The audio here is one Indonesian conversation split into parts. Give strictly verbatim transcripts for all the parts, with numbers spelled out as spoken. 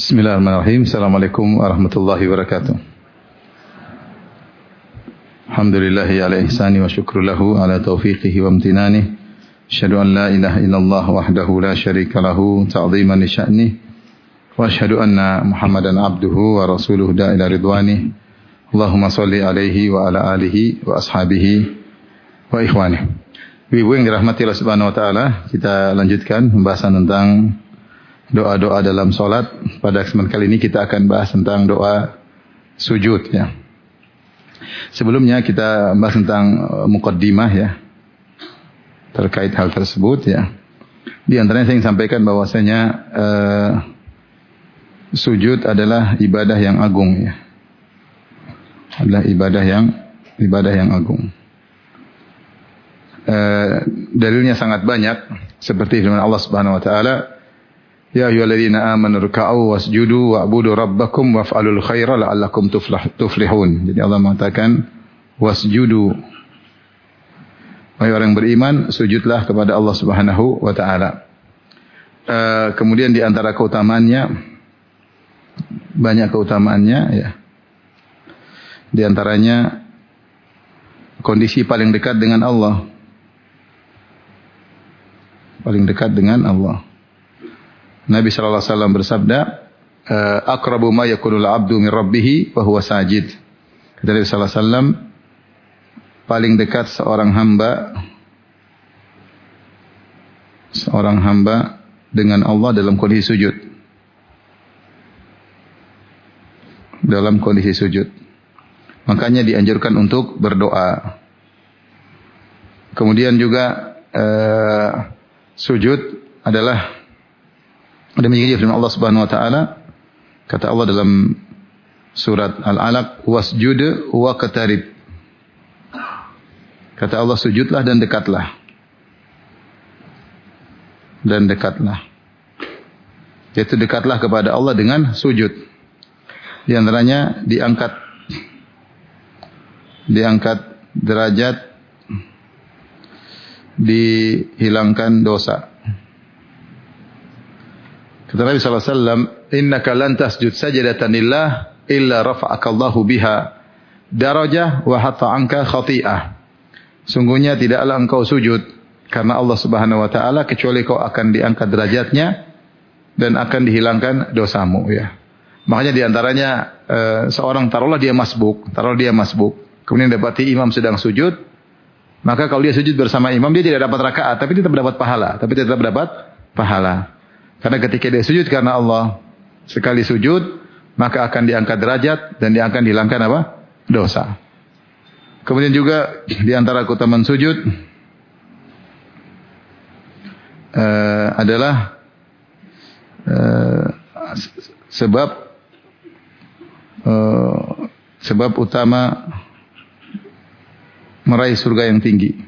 Bismillahirrahmanirrahim. Assalamualaikum warahmatullahi wabarakatuh. Alhamdulillahi ala ihsani wa syukru lahu ala taufiqihi wa amtinani. Asyhadu an la ilaha illallah wahdahu la syarika lahu ta'ziman li sya'ni. Wa asyhadu anna Muhammadan abduhu wa rasuluhu da'ila ridwani. Allahumma salli alaihi wa ala alihi wa ashabihi wa ikhwani. Ibu yang dirahmati Allah Subhanahu wa taala, kita lanjutkan pembahasan tentang doa-doa dalam solat. Pada kesempatan kali ini kita akan bahas tentang doa sujud ya. Sebelumnya kita bahas tentang muqaddimah ya terkait hal tersebut ya. Di antaranya saya ingin sampaikan bahwasanya uh, sujud adalah ibadah yang agung ya. Adalah ibadah yang ibadah yang agung. Uh, dalilnya sangat banyak seperti firman Allah Subhanahu wa taala, ya ayyuhalladzina amanu ruk'u wasjudu wa'budu rabbakum waf'alul khaira la'allakum tuflihun. Jadi Allah mengatakan wasjudu. Wahai orang beriman, sujudlah kepada Allah Subhanahu wa taala. Uh, kemudian di antara keutamaannya, banyak keutamaannya ya. Di antaranya kondisi paling dekat dengan Allah. Paling dekat dengan Allah. Nabi sallallahu alaihi wasallam bersabda, aqrabu ma yakunul 'abdu min rabbih wa huwa sajid. Kata Nabi sallallahu alaihi wasallam, paling dekat seorang hamba seorang hamba dengan Allah dalam kondisi sujud. Dalam kondisi sujud. Makanya dianjurkan untuk berdoa. Kemudian juga uh, sujud adalah demikian juga firman Allah Subhanahu wa taala, kata Allah dalam surat Al-Alaq, wasjud wa qatarib. Kata Allah, sujudlah dan dekatlah. Dan dekatlah. Yaitu dekatlah kepada Allah dengan sujud. Di antaranya diangkat diangkat derajat, dihilangkan dosa. Kata Nabi sallallahu alaihi wasallam, innaka lan tasjud sajadatan lillah illa rafa'aka Allahu biha darajah wa hatta anka khati'ah. Sungguhnya tidaklah engkau sujud karena Allah Subhanahu wa taala kecuali kau akan diangkat derajatnya dan akan dihilangkan dosamu ya. Makanya di antaranya e, seorang taruhlah dia masbuk, taruhlah dia masbuk, kemudian dapati imam sedang sujud, maka kalau dia sujud bersama imam dia tidak dapat rakaat tapi tetap dapat pahala, tapi tetap dapat pahala. Karena ketika dia sujud karena Allah, sekali sujud, maka akan diangkat derajat dan dia akan dihilangkan apa? Dosa. Kemudian juga di antara keutamaan sujud uh, adalah uh, sebab uh, sebab utama meraih surga yang tinggi.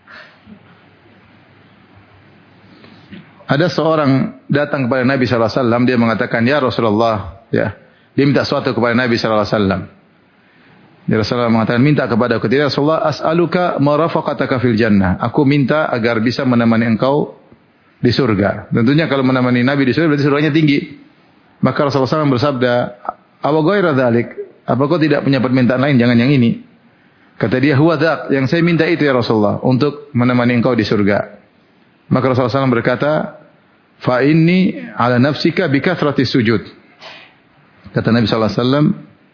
Ada seorang datang kepada Nabi sallallahu alaihi wasallam, dia mengatakan, "Ya Rasulullah," ya. Dia minta sesuatu kepada Nabi sallallahu alaihi wasallam. Ya Rasulullah mengatakan, "Minta kepada aku." Ya Rasulullah, "As'aluka marafaqataka fil jannah." Aku minta agar bisa menemani engkau di surga. Tentunya kalau menemani Nabi di surga berarti surganya tinggi. Maka Rasulullah sallallahu alaihi wasallam bersabda, "Aw ghaira dzalik?" Apa kau tidak punya permintaan lain, jangan yang ini? Kata dia, "Huwa dzak." Yang saya minta itu ya Rasulullah, untuk menemani engkau di surga. Maka Rasulullah sallallahu alaihi wasallam berkata, fa inni ala nafsika bi kathrati sujud. Kata Nabi sallallahu alaihi wasallam,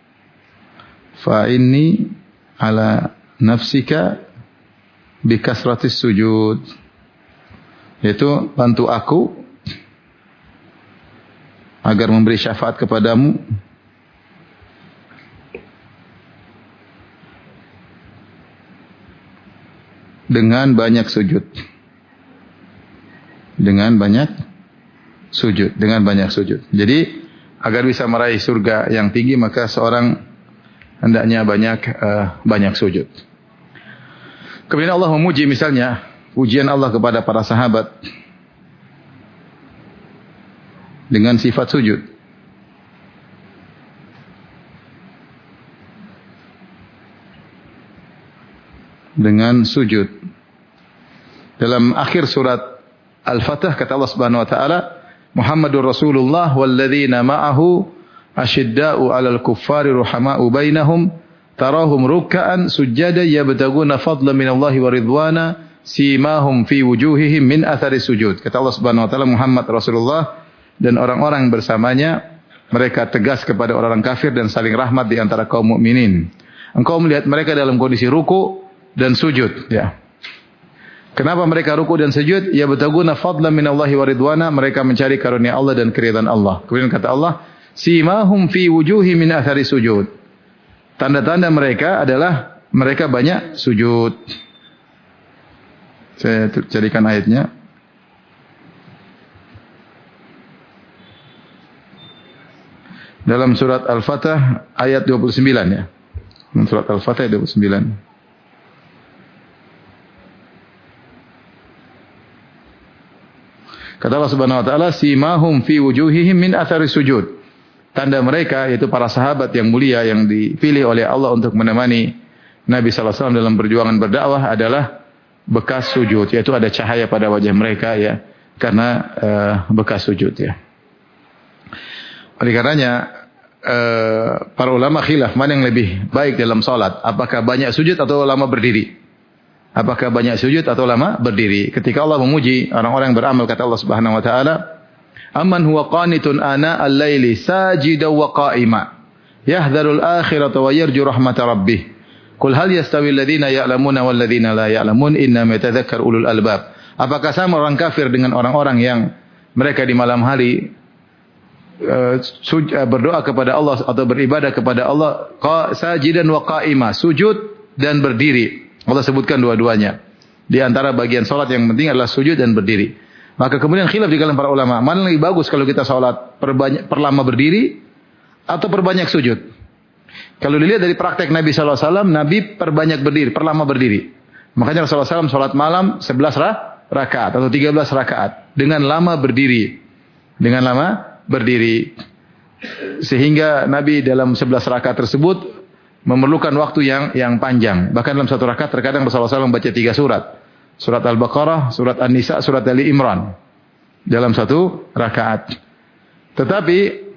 fa inni ala nafsika bi kathrati sujud. Yaitu bantu aku agar memberi syafaat kepadamu dengan banyak sujud. Dengan banyak sujud, dengan banyak sujud. Jadi agar bisa meraih surga yang tinggi maka seorang hendaknya banyak uh, banyak sujud. Kemudian Allah memuji misalnya pujian Allah kepada para sahabat dengan sifat sujud. Dengan sujud. Dalam akhir surat Al-Fatah kata Allah Subhanahu wa taala, Muhammadur Rasulullah walladzina ma'ahu asyidda'u 'alal kuffari ruhama'u bainahum tarahum ruk'an sujada yabtaguna fadlan minallahi wa ridwana simahum fi wujuhihim min athari sujud. Kata Allah Subhanahu wa taala, Muhammad Rasulullah dan orang-orang bersamanya mereka tegas kepada orang-orang kafir dan saling rahmat di antara kaum mukminin. Engkau melihat mereka dalam kondisi ruku dan sujud, ya. Kenapa mereka ruku dan sujud? Ya bataguna fadlan minallahi wa ridwana, mereka mencari karunia Allah dan keridhaan Allah. Kemudian kata Allah, simahum fi wujuhi min athari sujud. Tanda-tanda mereka adalah mereka banyak sujud. Saya carikan ayatnya. Dalam surat Al-Fatah ayat dua puluh sembilan, ya. Surat Al-Fatah ayat dua puluh sembilan. Kata Allah Subhanahu wa taala, simahum fi wujuhihim min athari sujud. Tanda mereka yaitu para sahabat yang mulia yang dipilih oleh Allah untuk menemani Nabi sallallahu alaihi wasallam dalam perjuangan berdakwah adalah bekas sujud, yaitu ada cahaya pada wajah mereka, ya, karena uh, bekas sujud, ya. Oleh karenanya uh, para ulama khilaf mana yang lebih baik dalam salat, apakah banyak sujud atau lama berdiri? Apakah banyak sujud atau lama berdiri? Ketika Allah memuji orang-orang yang beramal, kata Allah Subhanahu wa taala, "Amman huwa qanitun ana al-laili sajidan wa qa'ima, yahdharul akhirata wa yarju rahmata rabbih. Qul hal yastawi alladhina ya'lamuna wal ladzina la ya'lamun, innama yatadhakkaru ulul albab." Apakah sama orang kafir dengan orang-orang yang mereka di malam hari uh, suj- uh, berdoa kepada Allah atau beribadah kepada Allah sajidan wa qa'ima, sujud dan berdiri. Allah sebutkan dua-duanya. Di antara bagian salat yang penting adalah sujud dan berdiri. Maka kemudian khilaf di kalangan para ulama, mana lebih bagus kalau kita salat perbanyak perlama berdiri atau perbanyak sujud? Kalau dilihat dari praktek Nabi sallallahu alaihi wasallam, Nabi perbanyak berdiri, perlama berdiri. Makanya Rasulullah sallallahu alaihi wasallam salat malam sebelas rakaat atau tiga belas rakaat dengan lama berdiri. Dengan lama berdiri. Sehingga Nabi dalam sebelas rakaat tersebut memerlukan waktu yang yang panjang. Bahkan dalam satu rakaat terkadang Rasulullah sallallahu alaihi wasallam membaca tiga surat. Surat Al-Baqarah, surat An-Nisa, surat Ali Imran. Dalam satu rakaat. Tetapi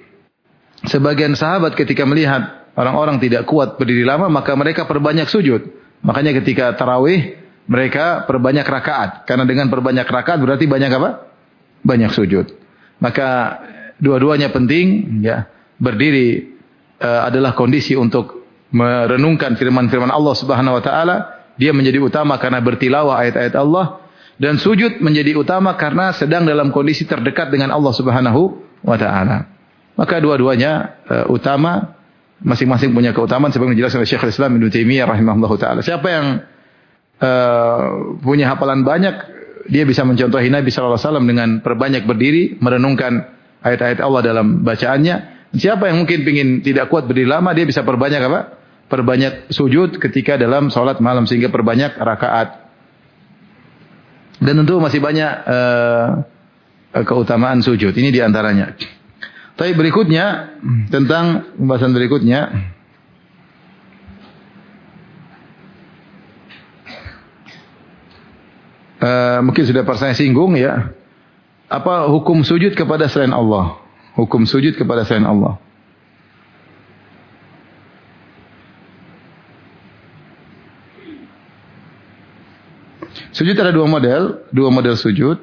sebagian sahabat ketika melihat orang-orang tidak kuat berdiri lama, maka mereka perbanyak sujud. Makanya ketika tarawih mereka perbanyak rakaat. Karena dengan perbanyak rakaat berarti banyak apa? Banyak sujud. Maka dua-duanya penting, ya. Berdiri uh, adalah kondisi untuk merenungkan firman-firman Allah Subhanahu wa taala, dia menjadi utama karena bertilawah ayat-ayat Allah, dan sujud menjadi utama karena sedang dalam kondisi terdekat dengan Allah Subhanahu wa taala. Maka dua-duanya uh, utama, masing-masing punya keutamaan seperti dijelaskan oleh Syekhul Islam Ibnu Taimiyah rahimahullahu taala. Siapa yang uh, punya hafalan banyak, dia bisa mencontohi Nabi sallallahu alaihi wasallam dengan perbanyak berdiri, merenungkan ayat-ayat Allah dalam bacaannya. Siapa yang mungkin ingin tidak kuat berdiri lama, dia bisa perbanyak apa? Perbanyak sujud ketika dalam salat malam sehingga perbanyak rakaat. Dan tentu masih banyak uh, keutamaan sujud. Ini diantaranya. Tapi berikutnya tentang pembahasan berikutnya, uh, mungkin sudah pernah saya singgung, ya. Apa hukum sujud kepada selain Allah? Hukum sujud kepada selain Allah. Sujud ada dua model, dua model sujud.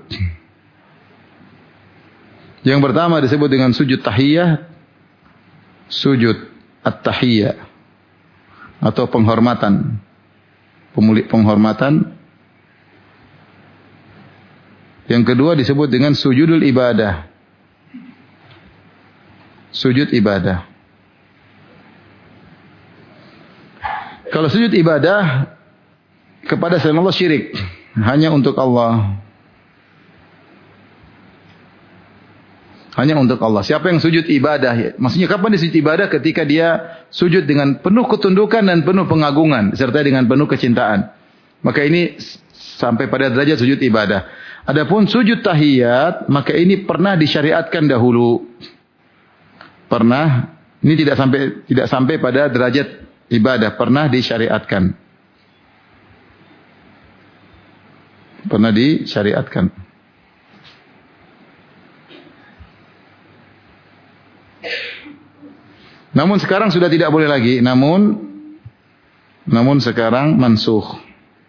Yang pertama disebut dengan sujud tahiyah, sujud at-tahiyah atau penghormatan, pemulik penghormatan. Yang kedua disebut dengan sujudul ibadah, sujud ibadah. Kalau sujud ibadah kepada selain Allah syirik, hanya untuk Allah. Hanya untuk Allah. Siapa yang sujud ibadah? Maksudnya kapan dia sujud ibadah? Ketika dia sujud dengan penuh ketundukan dan penuh pengagungan, serta dengan penuh kecintaan. Maka ini sampai pada derajat sujud ibadah. Adapun sujud tahiyat, maka ini pernah disyariatkan dahulu. Pernah, ini tidak sampai tidak sampai pada derajat ibadah, pernah disyariatkan. Pernah disyariatkan. Namun sekarang sudah tidak boleh lagi. Namun namun sekarang mansukh.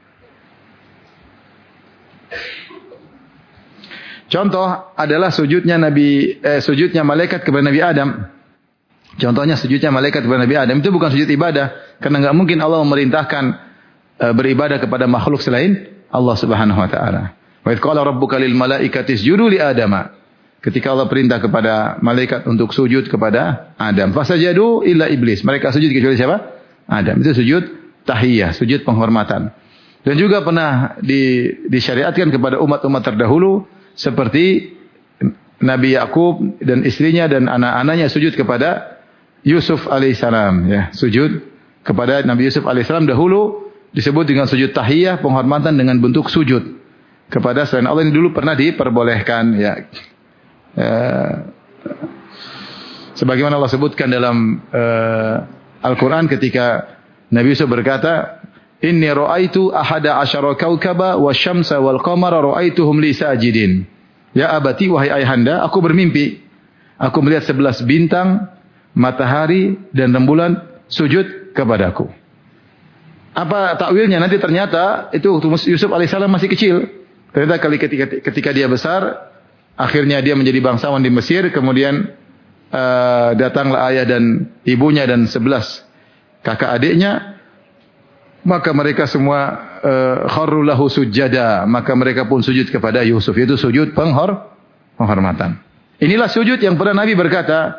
Contoh adalah sujudnya Nabi eh, sujudnya malaikat kepada Nabi Adam. Contohnya sujudnya malaikat kepada Nabi Adam itu bukan sujud ibadah, karena enggak mungkin Allah memerintahkan e, beribadah kepada makhluk selain Allah Subhanahu wa taala. Wa idz qala rabbuka lil malaikati isjudu li Adama. Ketika Allah perintah kepada malaikat untuk sujud kepada Adam, fasajadu illa iblis. Mereka sujud kecuali siapa? Adam. Itu sujud tahiyah, sujud penghormatan. Dan juga pernah di, disyariatkan kepada umat-umat terdahulu seperti Nabi Yakub dan istrinya dan anak-anaknya sujud kepada Yusuf alaihissalam, ya, sujud kepada Nabi Yusuf alaihissalam dahulu disebut dengan sujud tahiyah, penghormatan dengan bentuk sujud kepada selain Allah. Ini dulu pernah diperbolehkan, ya. Uh, sebagaimana Allah sebutkan dalam uh, Al-Quran ketika Nabi Yusuf berkata, Inni ra'aitu ahada asyara kaukaba wa syamsa wal qamara ra'aituhum li sajidin. Ya abati, wahai ayahanda, aku bermimpi. Aku melihat sebelas bintang, matahari dan rembulan sujud kepadaku. Apa takwilnya? Nanti ternyata itu Yusuf alaihissalam masih kecil. Ternyata kali ketika, ketika dia besar, akhirnya dia menjadi bangsawan di Mesir. Kemudian uh, datanglah ayah dan ibunya dan sebelas kakak adiknya. Maka mereka semua uh, kharru lahu sujada. Maka mereka pun sujud kepada Yusuf. Itu sujud penghor, penghormatan. Inilah sujud yang pernah Nabi berkata,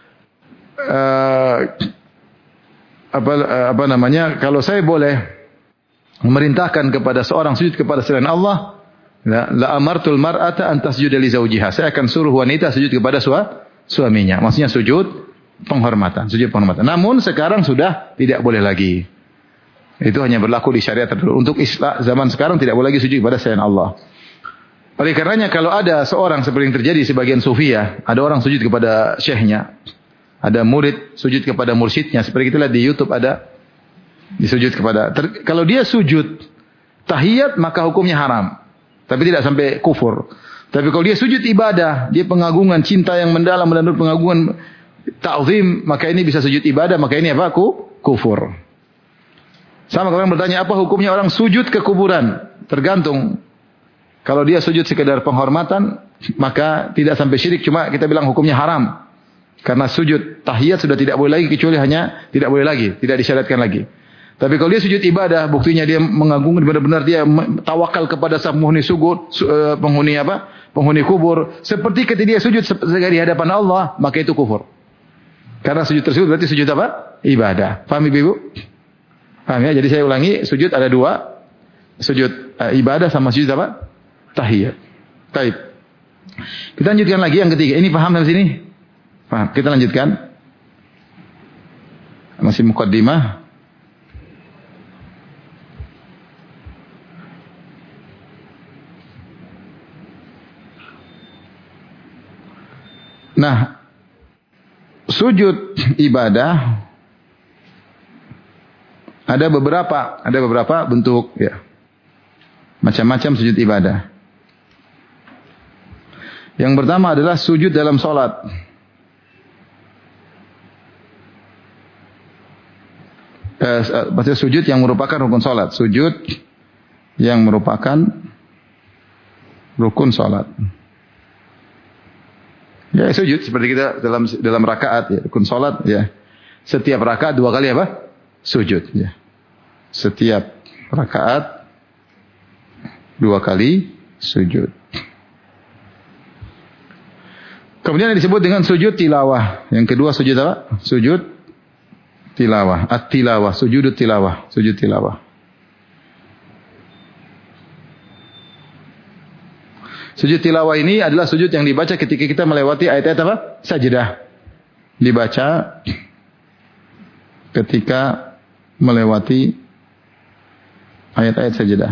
Uh, apa uh, apa namanya, kalau saya boleh memerintahkan kepada seorang sujud kepada selain Allah, la, la amartul mar'ata an tasjuda li zawjiha. Saya akan suruh wanita sujud kepada sua, suaminya. Maksudnya sujud penghormatan, sujud penghormatan. Namun sekarang sudah tidak boleh lagi. Itu hanya berlaku di syariat tertentu. Untuk Islam zaman sekarang tidak boleh lagi sujud kepada selain Allah. Oleh karenanya kalau ada seorang seperti yang terjadi sebagian sufiyah, ada orang sujud kepada syekhnya, ada murid sujud kepada mursyidnya, seperti kita lihat di YouTube ada disujud kepada. Ter, kalau dia sujud tahiyat maka hukumnya haram, tapi tidak sampai kufur. Tapi kalau dia sujud ibadah, dia pengagungan, cinta yang mendalam, menurut pengagungan, ta'zim, maka ini bisa sujud ibadah, maka ini apa? Ku, kufur. Sama kalau orang bertanya apa hukumnya orang sujud ke kuburan? Tergantung. Kalau dia sujud sekedar penghormatan, maka tidak sampai syirik, cuma kita bilang hukumnya haram. Karena sujud tahiyat sudah tidak boleh lagi, kecuali hanya tidak boleh lagi, tidak disyariatkan lagi. Tapi kalau dia sujud ibadah, buktinya dia mengagungkan benar-benar dia tawakal kepada sang penghuni sujud, penghuni apa? Penghuni kubur. Seperti ketika dia sujud di hadapan Allah, maka itu kufur. Karena sujud tersebut berarti sujud apa? Ibadah. Paham Ibu? Paham ya? Jadi saya ulangi, sujud ada dua. Sujud uh, ibadah sama sujud apa? Tahiyat. Baik. Kita lanjutkan lagi yang ketiga. Ini paham sampai sini? Paham. Kita lanjutkan. Masih muqaddimah. Nah, sujud ibadah ada beberapa, ada beberapa bentuk ya. Macam-macam sujud ibadah. Yang pertama adalah sujud dalam salat. Eh, maksudnya sujud yang merupakan rukun salat, sujud yang merupakan rukun salat. Ya, sujud seperti kita dalam dalam rakaat ya, rukun salat ya. Setiap rakaat dua kali apa? Sujud ya. Setiap rakaat dua kali sujud. Kemudian disebut dengan sujud tilawah. Yang kedua sujud apa? Sujud tilawah, at-tilawah, sujud tilawah, sujud tilawah. Sujud tilawah ini adalah sujud yang dibaca ketika kita melewati ayat-ayat apa? Sajdah. Dibaca ketika melewati ayat-ayat sajdah.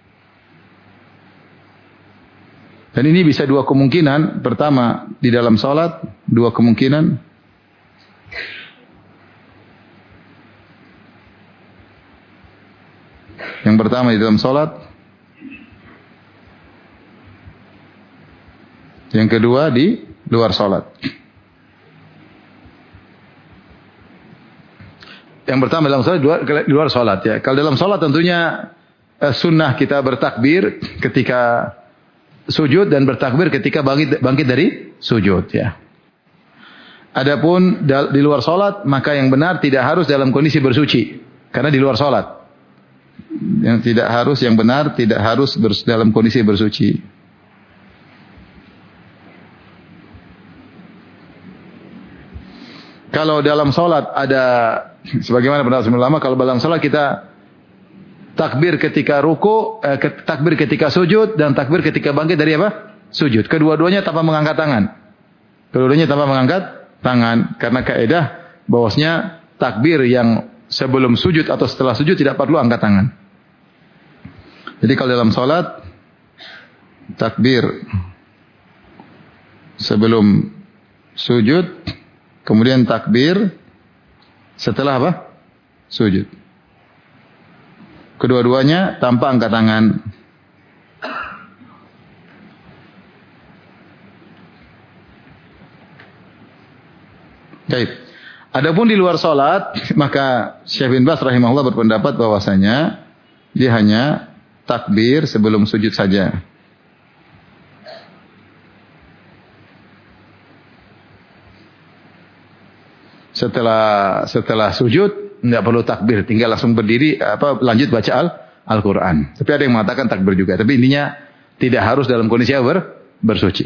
Dan ini bisa dua kemungkinan. Pertama, di dalam salat, dua kemungkinan. Yang pertama di dalam salat. Yang kedua di luar salat. yang pertama dalam salat, dua, di luar salat ya. Kalau dalam salat tentunya uh, sunnah kita bertakbir ketika sujud dan bertakbir ketika bangkit, bangkit dari sujud ya. Adapun di luar salat maka yang benar tidak harus dalam kondisi bersuci karena di luar salat. Yang tidak harus yang benar tidak harus dalam kondisi bersuci. Kalau dalam salat ada sebagaimana pendapat ulama, kalau dalam salat kita takbir ketika ruku, eh, takbir ketika sujud dan takbir ketika bangkit dari apa? Sujud. Kedua-duanya tanpa mengangkat tangan. Kedua-duanya tanpa mengangkat tangan karena kaidah bahwasanya takbir yang sebelum sujud atau setelah sujud tidak perlu angkat tangan. Jadi kalau dalam salat takbir sebelum sujud, kemudian takbir setelah apa? Sujud. Kedua-duanya tanpa angkat tangan. Baik. Adapun di luar salat, maka Syekh bin Baz rahimahullah berpendapat bahwasanya dia hanya takbir sebelum sujud saja. Setelah setelah sujud tidak perlu takbir, tinggal langsung berdiri apa lanjut baca al Al-Qur'an. Tapi ada yang mengatakan takbir juga, tapi intinya tidak harus dalam kondisi ber, bersuci.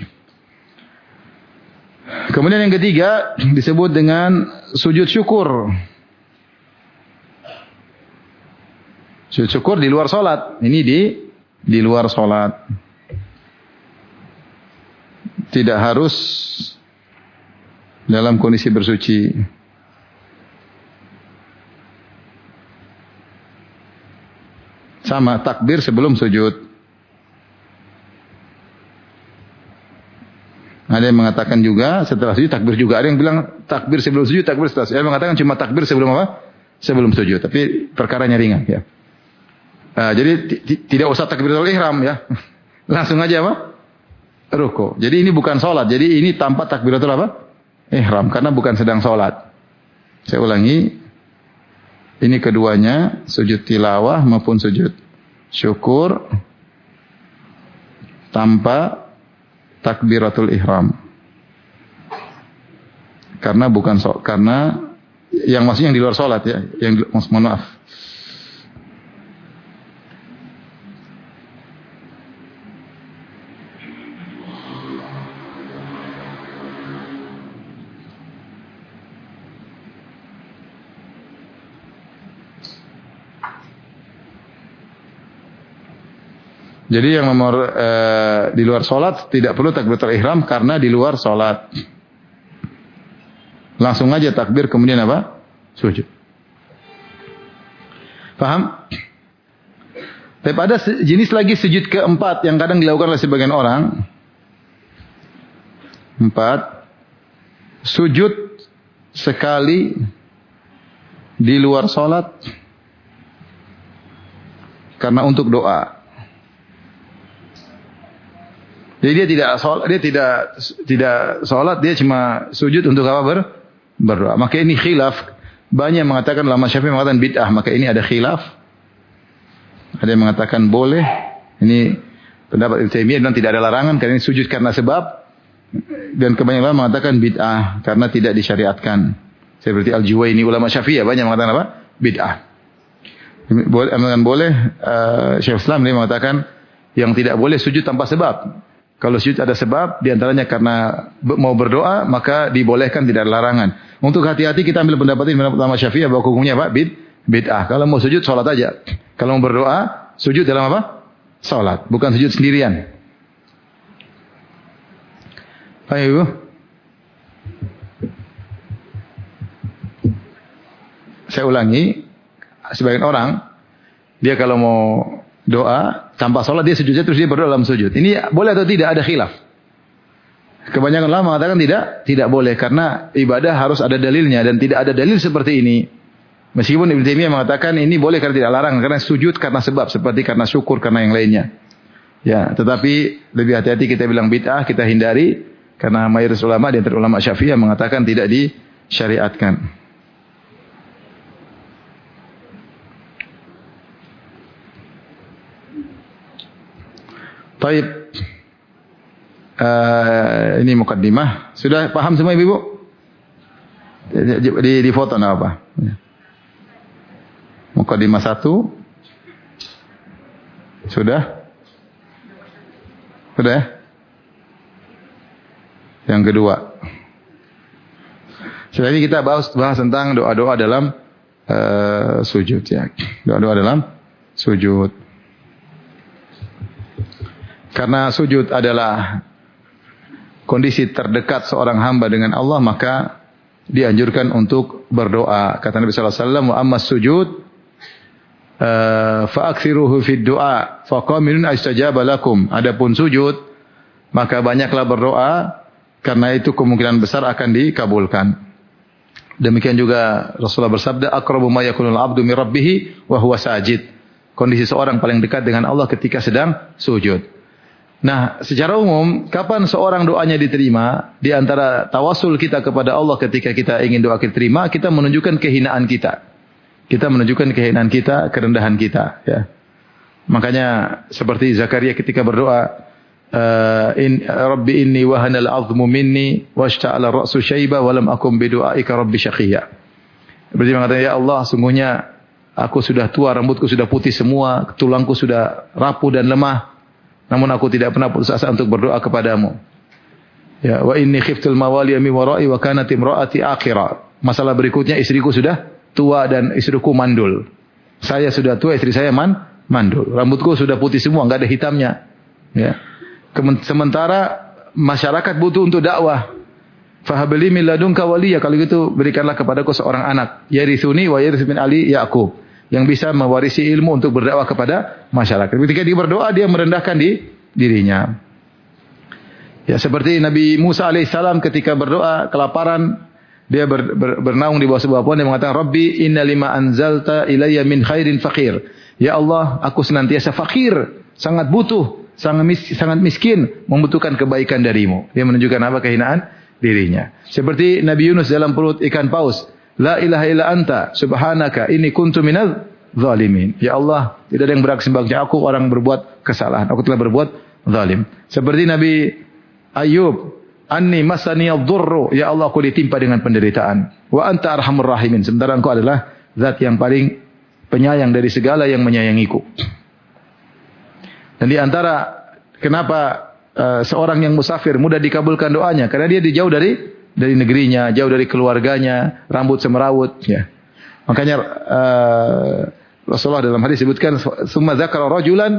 Kemudian yang ketiga disebut dengan sujud syukur. Sujud syukur di luar salat. Ini di di luar salat. Tidak harus dalam kondisi bersuci. Sama takbir sebelum sujud. Ada yang mengatakan juga setelah sujud takbir juga. Ada yang bilang takbir sebelum sujud, takbir setelah sujud. Ada yang mengatakan cuma takbir sebelum apa? Sebelum sujud. Tapi perkaranya ringan ya. Uh, jadi tidak usah takbiratul ihram ya. Langsung aja apa? Ruku. Jadi ini bukan salat. Jadi ini tanpa takbiratul apa? Ihram karena bukan sedang salat. Saya ulangi. Ini keduanya sujud tilawah maupun sujud syukur tanpa takbiratul ihram. Karena bukan so, karena yang maksudnya yang di luar salat ya, yang mohon maaf. Jadi yang nomor e, di luar salat tidak perlu takbiratul ihram karena di luar salat. Langsung aja takbir kemudian apa? Sujud. Paham? Tapi ada jenis lagi sujud keempat yang kadang dilakukan oleh sebagian orang. Empat. Sujud sekali di luar salat karena untuk doa. Jadi dia tidak sholat, dia tidak tidak sholat, dia cuma sujud untuk apa ber, berdoa. Maka ini khilaf. Banyak yang mengatakan ulama Syafi'i mengatakan bid'ah. Maka ini ada khilaf. Ada yang mengatakan boleh. Ini pendapat Ibnu Taimiyah dan tidak ada larangan karena ini sujud karena sebab. Dan kebanyakan ulama mengatakan bid'ah karena tidak disyariatkan. Seperti Al-Juwayni ulama Syafi'i banyak mengatakan apa? Bid'ah. Boleh, boleh. Uh, Syekh Islam dia mengatakan yang tidak boleh sujud tanpa sebab. Kalau sujud ada sebab, diantaranya karena mau berdoa, maka dibolehkan, tidak ada larangan. Untuk hati-hati kita ambil pendapat ini, pendapat ulama Syafi'i bahwa hukumnya apa? Bid, bid'ah. Kalau mau sujud, sholat aja. Kalau mau berdoa, sujud dalam apa? Sholat. Bukan sujud sendirian. Ayo. Saya ulangi. Sebagian orang, dia kalau mau doa, tanpa sholat dia sujudnya terus dia berdoa dalam sujud. Ini boleh atau tidak? Ada khilaf. Kebanyakan ulama mengatakan tidak, tidak boleh karena ibadah harus ada dalilnya dan tidak ada dalil seperti ini. Meskipun Ibnu Taimiyah mengatakan ini boleh karena tidak larang karena sujud karena sebab seperti karena syukur karena yang lainnya. Ya, tetapi lebih hati-hati kita bilang bid'ah, kita hindari karena mayoritas ulama di antara ulama Syafi'i mengatakan tidak disyariatkan. Taib. Uh, ini mukaddimah. Sudah paham semua ibu-ibu? Di, di, di foto enggak apa? Mukaddimah satu. Sudah? Sudah ya? Yang kedua. Setelah ini kita bahas, bahas tentang doa-doa dalam uh, sujud ya. Doa-doa dalam sujud. Karena sujud adalah kondisi terdekat seorang hamba dengan Allah, maka dianjurkan untuk berdoa. Kata Nabi sallallahu alaihi wasallam, "Wa ammas sujud fa aktsiruhu fid du'a fa qaminun astajaba lakum." Adapun sujud, maka banyaklah berdoa karena itu kemungkinan besar akan dikabulkan. Demikian juga Rasulullah bersabda, "Aqrabu ma yakunul 'abdu min rabbih wa huwa sajid." Kondisi seorang paling dekat dengan Allah ketika sedang sujud. Nah, secara umum, kapan seorang doanya diterima? Di antara tawasul kita kepada Allah ketika kita ingin doa kita terima, kita menunjukkan kehinaan kita. Kita menunjukkan kehinaan kita, kerendahan kita. Ya. Makanya seperti Zakaria ketika berdoa, in, Rabbi inni wahanal azmu minni washta'ala ra'su syaiba walam akum bidu'aika rabbi syaqiyya. Berarti mengatakan, ya Allah, sungguhnya aku sudah tua, rambutku sudah putih semua, tulangku sudah rapuh dan lemah. Namun aku tidak pernah putus asa untuk berdoa kepadamu. Ya, wa inni khiftul mawali min wara'i wa kanat imra'ati akhira. Masalah berikutnya, istriku sudah tua dan istriku mandul. Saya sudah tua, istri saya man mandul. Rambutku sudah putih semua, enggak ada hitamnya. Ya. Sementara masyarakat butuh untuk dakwah. Fahabli min ladunka waliya, kalau gitu berikanlah kepadaku seorang anak, yarithuni wa yarith min ali Yaqub, yang bisa mewarisi ilmu untuk berdakwah kepada masyarakat. Ketika dia berdoa, dia merendahkan di dirinya. Ya, seperti Nabi Musa alaihissalam ketika berdoa kelaparan, dia ber, ber, bernaung di bawah sebuah pohon, dia mengatakan, Rabbi inna lima anzalta ilayya min khairin fakir. Ya Allah, aku senantiasa fakir, sangat butuh, sangat, mis, sangat miskin, membutuhkan kebaikan darimu. Dia menunjukkan apa? Kehinaan dirinya. Seperti Nabi Yunus dalam perut ikan paus. La ilaha illa anta subhanaka inni kuntu minadz zalimin. Ya Allah, tidak ada yang berhak sembah kecuali aku, orang berbuat kesalahan. Aku telah berbuat zalim. Seperti Nabi Ayub, anni masani ad-dhurru, ya Allah, aku ditimpa dengan penderitaan. Wa anta arhamur rahimin, sementara engkau adalah zat yang paling penyayang dari segala yang menyayangiku. Dan di antara kenapa uh, seorang yang musafir mudah dikabulkan doanya, karena dia dijauh dari dari negerinya, jauh dari keluarganya, rambut semerawut. Ya. Makanya uh, Rasulullah dalam hadis sebutkan, summa dzakara rajulan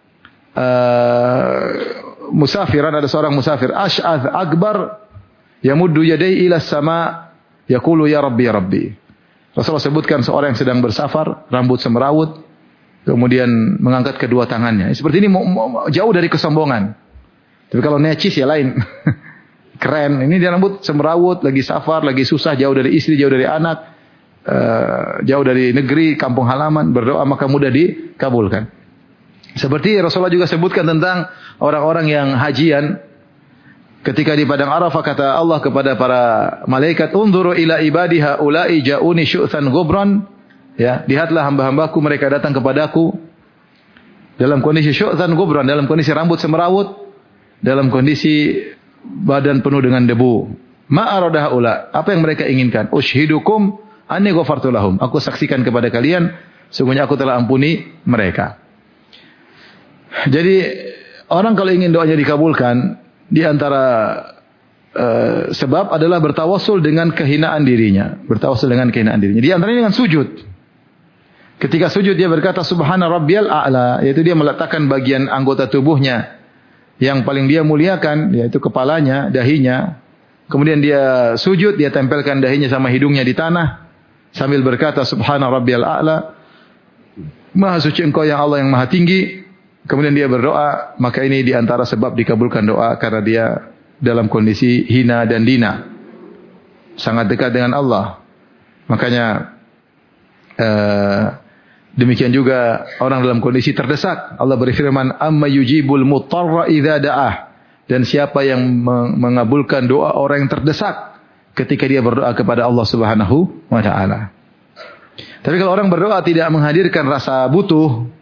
uh, musafiran, ada seorang musafir, ash'ath akbar, yamuddu yadayhi ila sama, yaqulu ya Rabbi ya Rabbi. Rasulullah sebutkan seorang yang sedang bersafar, rambut semerawut, kemudian mengangkat kedua tangannya. Seperti ini jauh dari kesombongan. Tapi kalau necis ya lain. Keren. Ini dia rambut semerawut, lagi safar, lagi susah, jauh dari istri, jauh dari anak, uh, jauh dari negeri, kampung halaman, berdoa maka mudah dikabulkan. Seperti Rasulullah juga sebutkan tentang orang-orang yang hajian. Ketika di padang Arafah kata Allah kepada para malaikat, "Unzuru ila ibadi haula'i ja'uni syu'than ghubran." Ya, lihatlah hamba-hambaku, mereka datang kepadaku dalam kondisi syu'than ghubran, dalam kondisi rambut semerawut, dalam kondisi badan penuh dengan debu. Ma arada haula, apa yang mereka inginkan? Ushidukum anni ghafartu lahum. Aku saksikan kepada kalian, sungguhnya aku telah ampuni mereka. Jadi orang kalau ingin doanya dikabulkan, di antara uh, sebab adalah bertawassul dengan kehinaan dirinya, bertawassul dengan kehinaan dirinya. Di antaranya dengan sujud. Ketika sujud dia berkata subhana rabbiyal a'la, yaitu dia meletakkan bagian anggota tubuhnya yang paling dia muliakan, yaitu kepalanya, dahinya. Kemudian dia sujud, dia tempelkan dahinya sama hidungnya di tanah sambil berkata subhana rabbiyal a'la, maha suci engkau yang Allah yang maha tinggi. Kemudian dia berdoa, maka ini di antara sebab dikabulkan doa karena dia dalam kondisi hina dan dina, sangat dekat dengan Allah. Makanya uh, demikian juga orang dalam kondisi terdesak. Allah berfirman, "Amma yujibul mutarra idza da'ah." Dan siapa yang mengabulkan doa orang yang terdesak ketika dia berdoa kepada Allah Subhanahu wa taala. Tapi kalau orang berdoa tidak menghadirkan rasa butuh,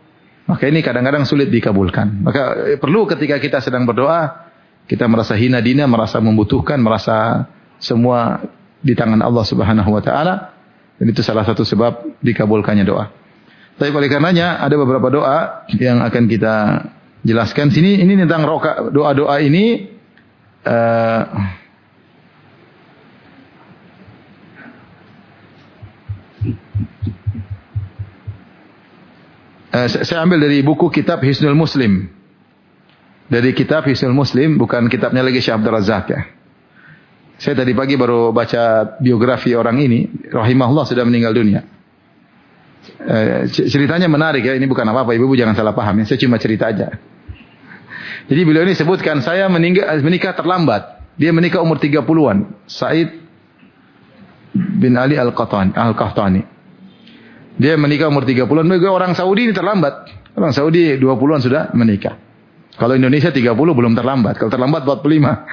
Maka ini kadang-kadang sulit dikabulkan. Maka perlu ketika kita sedang berdoa, kita merasa hina dina, merasa membutuhkan, merasa semua di tangan Allah Subhanahu wa taala, dan itu salah satu sebab dikabulkannya doa. Tapi oleh karenanya ada beberapa doa yang akan kita jelaskan sini. Ini tentang roka, doa-doa ini uh, uh, saya ambil dari buku kitab Hisnul Muslim. Dari kitab Hisnul Muslim, bukan kitabnya lagi Syekh Abdul Razak ya. Saya tadi pagi baru baca biografi orang ini, rahimahullah sudah meninggal dunia. Uh, ceritanya menarik ya, ini bukan apa-apa, ibu-ibu jangan salah paham ya, saya cuma cerita aja. Jadi beliau ini sebutkan, saya meninggal, menikah terlambat. Dia menikah umur tiga puluhan. Said bin Ali Al-Qahtani. Al-Qahtani. Dia menikah umur tiga puluhan. Orang Saudi ini terlambat. Orang Saudi dua puluhan sudah menikah. Kalau Indonesia tiga puluh belum terlambat. Kalau terlambat empat puluh lima.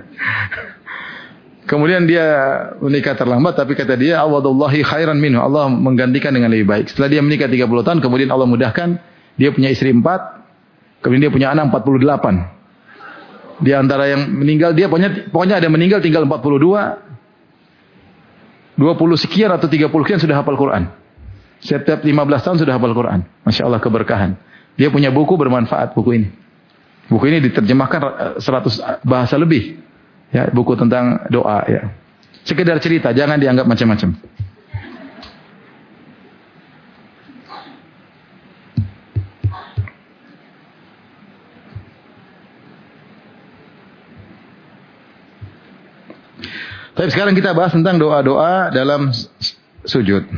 Kemudian dia menikah terlambat, tapi kata dia, awadallahi khairan minhu. Allah menggantikan dengan lebih baik. Setelah dia menikah tiga puluh tahun, kemudian Allah mudahkan. Dia punya istri empat. Kemudian dia punya anak empat puluh delapan. Di antara yang meninggal, dia pokoknya, pokoknya ada meninggal tinggal empat puluh dua. dua puluh sekian atau tiga puluh sekian sudah hafal Quran. Setiap lima belas tahun sudah hafal Quran. Masya Allah keberkahan. Dia punya buku bermanfaat, buku ini. Buku ini diterjemahkan seratus bahasa lebih. Ya, buku tentang doa ya. Sekedar cerita, jangan dianggap macam-macam. Tapi sekarang kita bahas tentang doa-doa dalam sujud.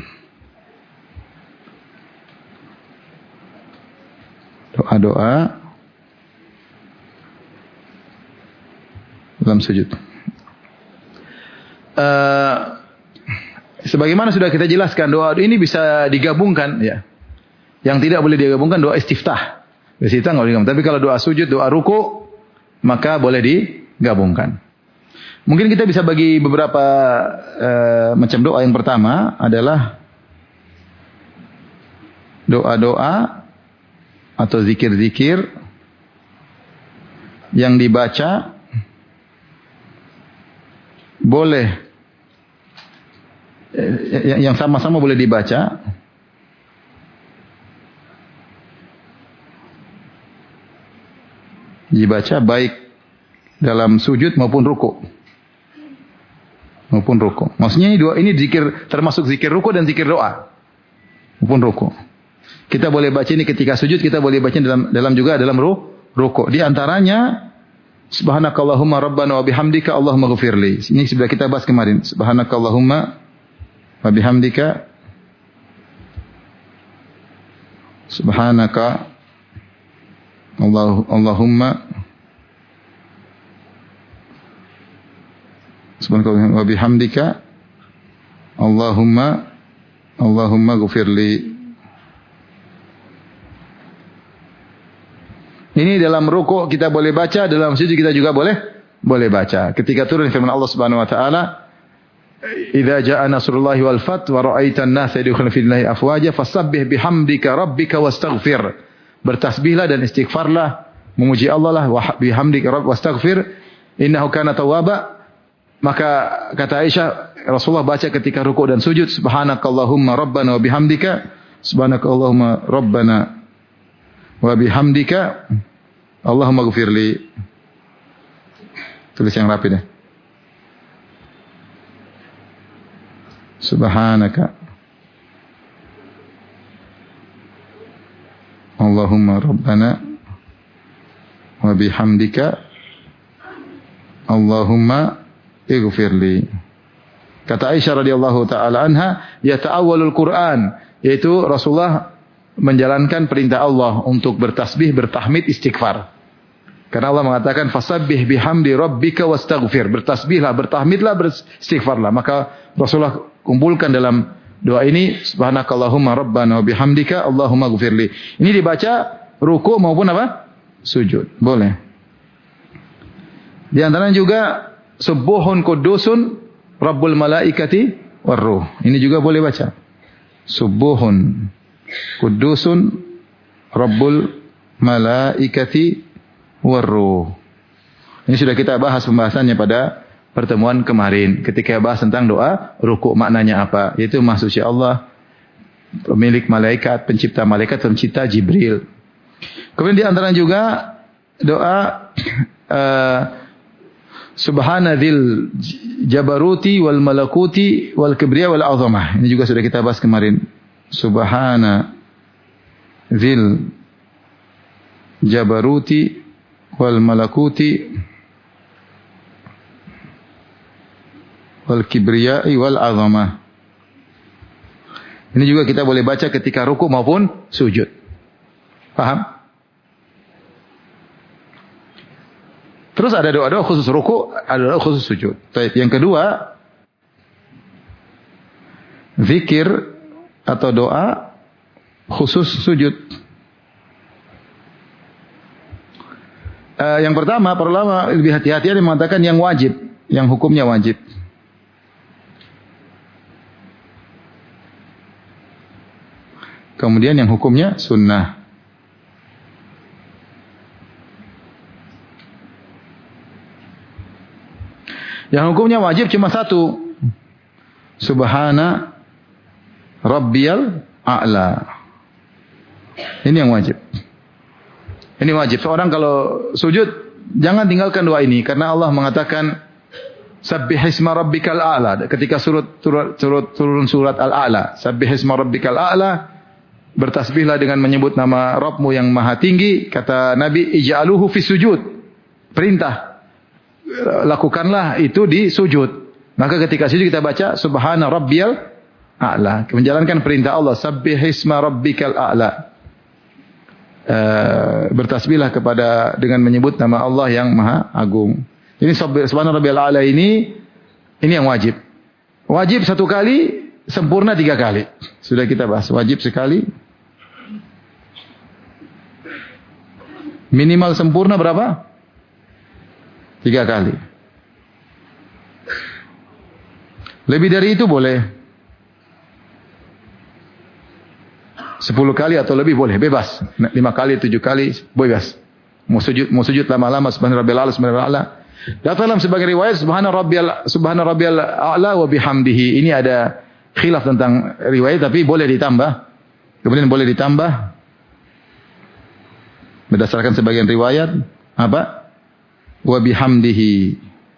Doa-doa dalam sujud. Uh, sebagaimana sudah kita jelaskan, doa ini bisa digabungkan ya. Yang tidak boleh digabungkan doa istiftah. Istiftah enggak boleh digabungkan. Tapi kalau doa sujud, doa ruku, maka boleh digabungkan. Mungkin kita bisa bagi beberapa uh, macam doa. Yang pertama adalah doa-doa atau zikir-zikir yang dibaca boleh yang sama-sama boleh dibaca dibaca baik dalam sujud maupun ruku maupun ruku. Maksudnya ini dua ini zikir, termasuk zikir ruku dan zikir doa maupun ruku. Kita boleh baca ini ketika sujud, kita boleh baca dalam dalam juga dalam ruku. Di antaranya Subhanakallahumma rabbana wa bihamdika Allahumma ghfirli. Ini sudah kita bahas kemarin. Subhanakallahumma wa bihamdika Subhanaka Allah, Allahumma Subhanaka wa bihamdika Allahumma Allahumma ghfirli. Ini dalam ruku kita boleh baca, dalam sujud kita juga boleh boleh baca. Ketika turun firman Allah Subhanahu wa taala, "Idza jaa nasrullahi wal fath wa ra'aitan nasa yadkhuluna fi dinillahi afwaja fasabbih bihamdika rabbika wastaghfir." Bertasbihlah dan istighfarlah, memuji Allah lah, wa bihamdika rabb wastaghfir innahu kana tawwaba. Maka kata Aisyah, Rasulullah baca ketika ruku dan sujud, Subhanakallahumma rabbana wa bihamdika, Subhanakallahumma rabbana wa bihamdika Allahumma ghfirli. Tulis yang rapi deh. Subhanaka Allahumma rabbana wa bihamdika Allahumma ighfirli. Kata Aisyah radhiyallahu taala anha, yata'awwalul Quran, yaitu Rasulullah menjalankan perintah Allah untuk bertasbih, bertahmid, istighfar. Karena Allah mengatakan fasabbih bihamdi rabbika wastaghfir. Bertasbihlah, bertahmidlah, beristighfarlah. Maka Rasulullah kumpulkan dalam doa ini, Subhanakallahumma rabbana wa bihamdika Allahumma ghfirli. Ini dibaca ruku maupun apa? Sujud. Boleh. Di antaranya juga subuhun kudusun rabbul malaikati warruh. Ini juga boleh baca. Subuhun kudusun Rabbul malaikati warruh. Ini sudah kita bahas pembahasannya pada pertemuan kemarin ketika bahas tentang doa rukuk, maknanya apa? Yaitu maksudnya Allah pemilik malaikat, pencipta malaikat, pencipta Jibril. Kemudian di antara juga doa uh, Subhanadzil jabaruti wal malakuti wal kibriya wal azamah. Ini juga sudah kita bahas kemarin. Subhana dzil jabaruti wal malakuti wal kibriyai wal azamah. Ini juga kita boleh baca ketika ruku maupun sujud. Paham? Terus ada doa-doa khusus ruku, ada doa khusus sujud. Yang kedua, zikir atau doa khusus sujud. Uh, yang pertama, para ulama lebih hati-hati yang mengatakan yang wajib, yang hukumnya wajib. Kemudian yang hukumnya sunnah. Yang hukumnya wajib cuma satu. Subhana rabbiyal a'la. Ini yang wajib. Ini wajib. Seorang kalau sujud, jangan tinggalkan doa ini. Karena Allah mengatakan, Sabbihisma rabbikal a'la. Ketika surat, surat, surat, turun surat al-a'la. Sabbihisma rabbikal a'la. Bertasbihlah dengan menyebut nama Rabbmu yang maha tinggi. Kata Nabi, ij'aluhu fi sujud. Perintah. Lakukanlah itu di sujud. Maka ketika sujud kita baca, Subhana rabbiyal a'la. Menjalankan perintah Allah. Sabbihisma rabbikal a'la. Uh, bertasbihlah kepada dengan menyebut nama Allah yang maha agung. Ini Subhana rabbiyal a'la ini, ini yang wajib. Wajib satu kali, sempurna tiga kali. Sudah kita bahas. Wajib sekali. Minimal sempurna berapa? Tiga kali. Lebih dari itu boleh. Sepuluh kali atau lebih boleh. Bebas. Lima kali, tujuh kali. Bebas. Mau sujud, mau sujud lama-lama. Subhana rabbiyal a'la, subhana rabbiyal a'la. Datang dalam sebagai riwayat. Subhana rabbiyal, subhana rabbiyal a'la wa bihamdihi. Ini ada khilaf tentang riwayat. Tapi boleh ditambah. Kemudian boleh ditambah. Berdasarkan sebagian riwayat, apa? Wa bihamdihi.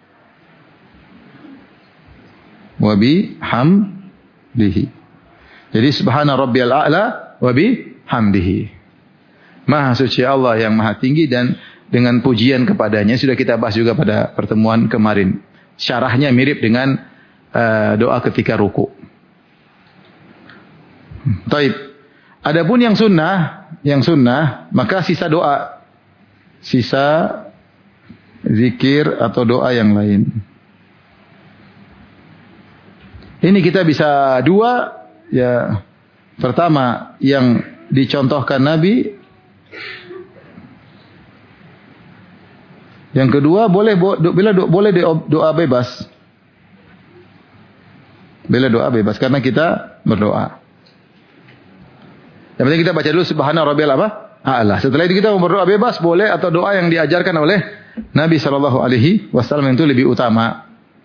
Wa bihamdihi. Jadi subhana rabbiyal a'la wa bihamdihi. Maha suci Allah yang maha tinggi dan dengan pujian kepadanya. Sudah kita bahas juga pada pertemuan kemarin. Syarahnya mirip dengan uh, doa ketika ruku. Taib. Adapun yang sunnah, yang sunnah, maka sisa doa, sisa zikir atau doa yang lain. Ini kita bisa dua, ya. Pertama yang dicontohkan Nabi, yang kedua boleh bila do, boleh doa bebas, bila doa bebas karena kita berdoa. Yang penting kita baca dulu Subhana rabbiyal a'la. Setelah itu kita mau berdoa bebas boleh atau doa yang diajarkan oleh Nabi sallallahu alaihi wasallam itu lebih utama.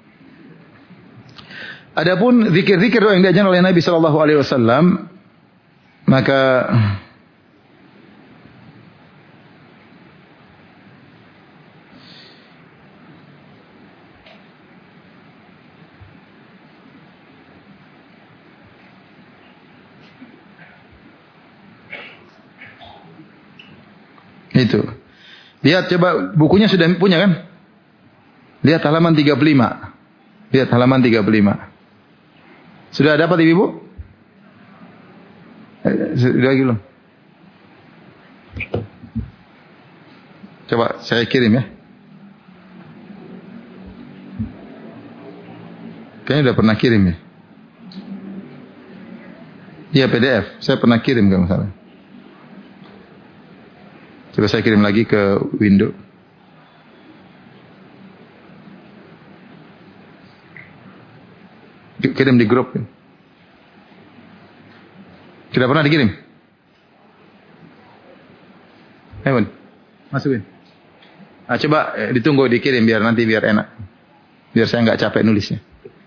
Adapun zikir-zikir doa yang diajarkan oleh Nabi sallallahu alaihi wasallam maka itu. Lihat coba bukunya sudah punya kan? Lihat halaman tiga puluh lima. Lihat halaman tiga puluh lima. Sudah dapat Ibu? Sudah lagi belum? Coba saya kirim ya. Kayaknya udah pernah kirim ya. Iya P D F. Saya pernah kirim kalau salah. Coba saya kirim lagi ke window. Kirim di grup. Tidak pernah dikirim? Ayo, masukin. Nah, coba eh, ditunggu dikirim biar nanti biar enak. Biar saya nggak capek nulisnya.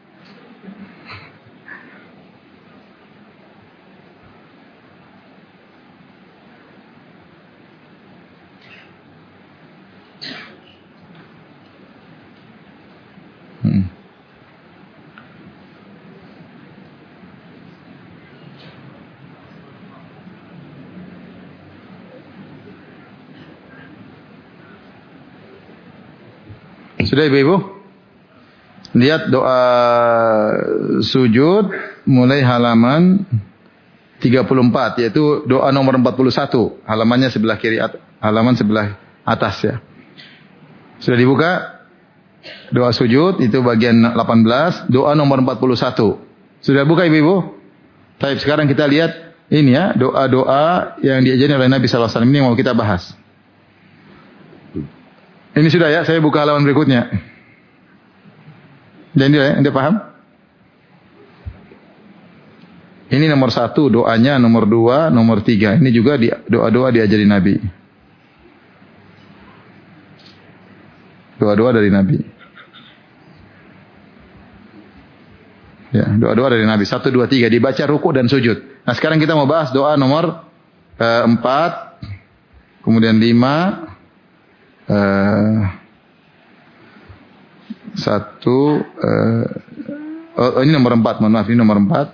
Hmm. Sudah ibu-ibu? Lihat doa sujud mulai halaman tiga puluh empat, yaitu doa nomor empat puluh satu. Halamannya sebelah kiri, halaman sebelah atas ya. Sudah dibuka? Doa sujud itu bagian delapan belas, doa nomor empat puluh satu. Sudah buka ibu-ibu? Baik, sekarang kita lihat ini ya, doa-doa yang diajarkan oleh Nabi sallallahu alaihi wasallam ini yang mau kita bahas. Ini sudah ya, saya buka halaman berikutnya. Jadi ya, Anda paham? Ini nomor satu doanya, nomor dua, nomor tiga. Ini juga di, doa-doa diajari Nabi. Doa-doa dari Nabi. Ya, doa-doa dari Nabi. Satu, dua, tiga. Dibaca ruku dan sujud. Nah sekarang kita mau bahas doa nomor uh, empat, kemudian lima, Uh, satu uh, oh, ini nomor empat, mohon maaf, ini nomor empat.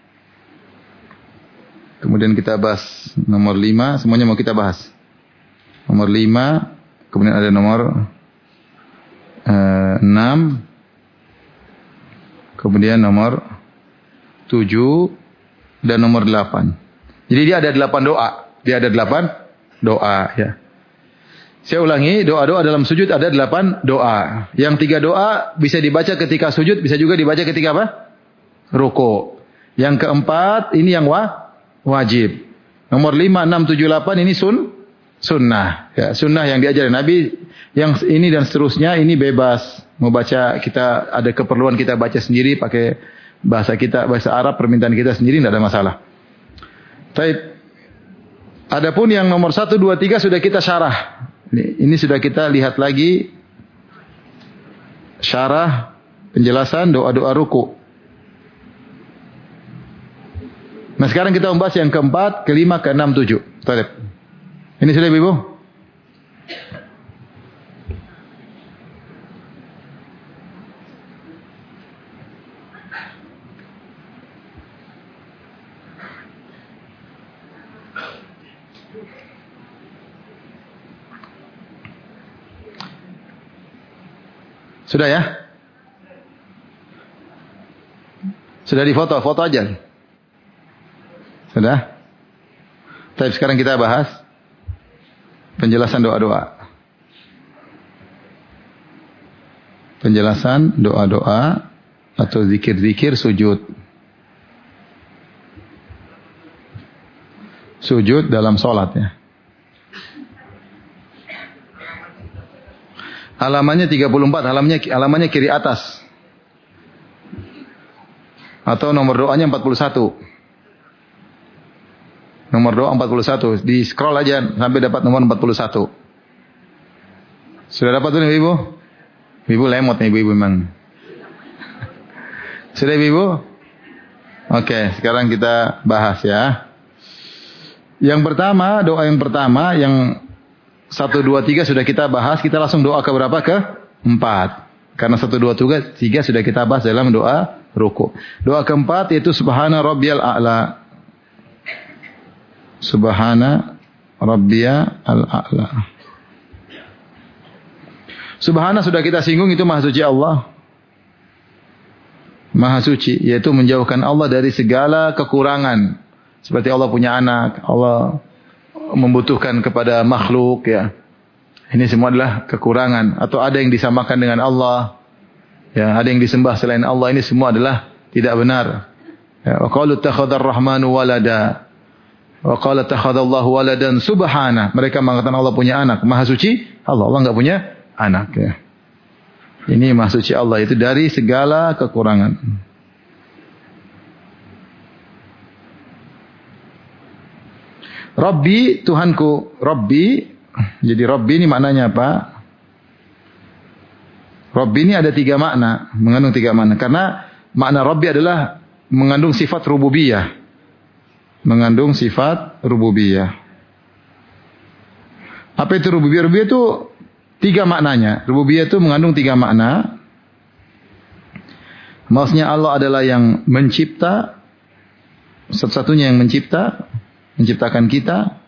Kemudian kita bahas nomor lima, semuanya mau kita bahas. Nomor lima, kemudian ada nomor uh, enam, kemudian nomor tujuh dan nomor delapan. Jadi dia ada delapan doa, dia ada delapan doa ya. Saya ulangi, doa-doa dalam sujud ada delapan doa. Yang tiga doa bisa dibaca ketika sujud, bisa juga dibaca ketika apa? Ruku. Yang keempat, ini yang wa, wajib. Nomor lima, enam, tujuh, delapan, ini sun, sunnah. Ya, sunnah yang diajarkan Nabi. Yang ini dan seterusnya, ini bebas. Mau baca, kita ada keperluan kita baca sendiri, pakai bahasa kita, bahasa Arab, permintaan kita sendiri, tidak ada masalah. Taib. Adapun yang nomor satu, dua, tiga sudah kita syarah. Ini, ini sudah kita lihat lagi syarah penjelasan doa-doa ruku. Nah sekarang kita membahas yang keempat, kelima, keenam, tujuh. Taib. Ini sudah ibu? Sudah ya? Sudah difoto, foto aja. Sudah? Tapi sekarang kita bahas penjelasan doa-doa. Penjelasan doa-doa atau zikir-zikir sujud. Sujud dalam sholat ya. Halamannya tiga puluh empat, halamannya halamannya kiri atas. Atau nomor doanya empat puluh satu. Nomor doa empat puluh satu. Di scroll aja sampai dapat nomor empat puluh satu. Sudah dapat tuh ibu? Ibu lemot nih ibu-ibu memang. Sudah ibu? Oke, sekarang kita bahas ya. Yang pertama, doa yang pertama yang Satu, dua, tiga sudah kita bahas. Kita langsung doa ke berapa? Ke empat. Karena satu, dua, tiga sudah kita bahas dalam doa ruku. Doa keempat yaitu Subhana Rabbiyal A'la. Subhana Rabbiyal A'la. Subhana sudah kita singgung, itu Maha Suci Allah. Maha Suci, yaitu menjauhkan Allah dari segala kekurangan. Seperti Allah punya anak, Allah membutuhkan kepada makhluk ya. Ini semua adalah kekurangan atau ada yang disamakan dengan Allah. Ya, ada yang disembah selain Allah, ini semua adalah tidak benar. Ya, wa qalu takhadar rahmanu walada. Wa qala takhadallahu waladan subhana. Mereka mengatakan Allah punya anak. Maha suci Allah, Allah enggak punya anak ya. Ini Maha Suci Allah itu dari segala kekurangan. Rabbi, Tuhanku, Rabbi, Jadi Rabbi ini maknanya apa? Rabbi ini ada tiga makna, mengandung tiga makna. Karena makna Rabbi adalah mengandung sifat rububiyah. Mengandung sifat rububiyah. Apa itu rububiyah? Rububiyah itu tiga maknanya. Rububiyah itu mengandung tiga makna. Maksudnya Allah adalah yang mencipta, satu-satunya yang mencipta, menciptakan kita.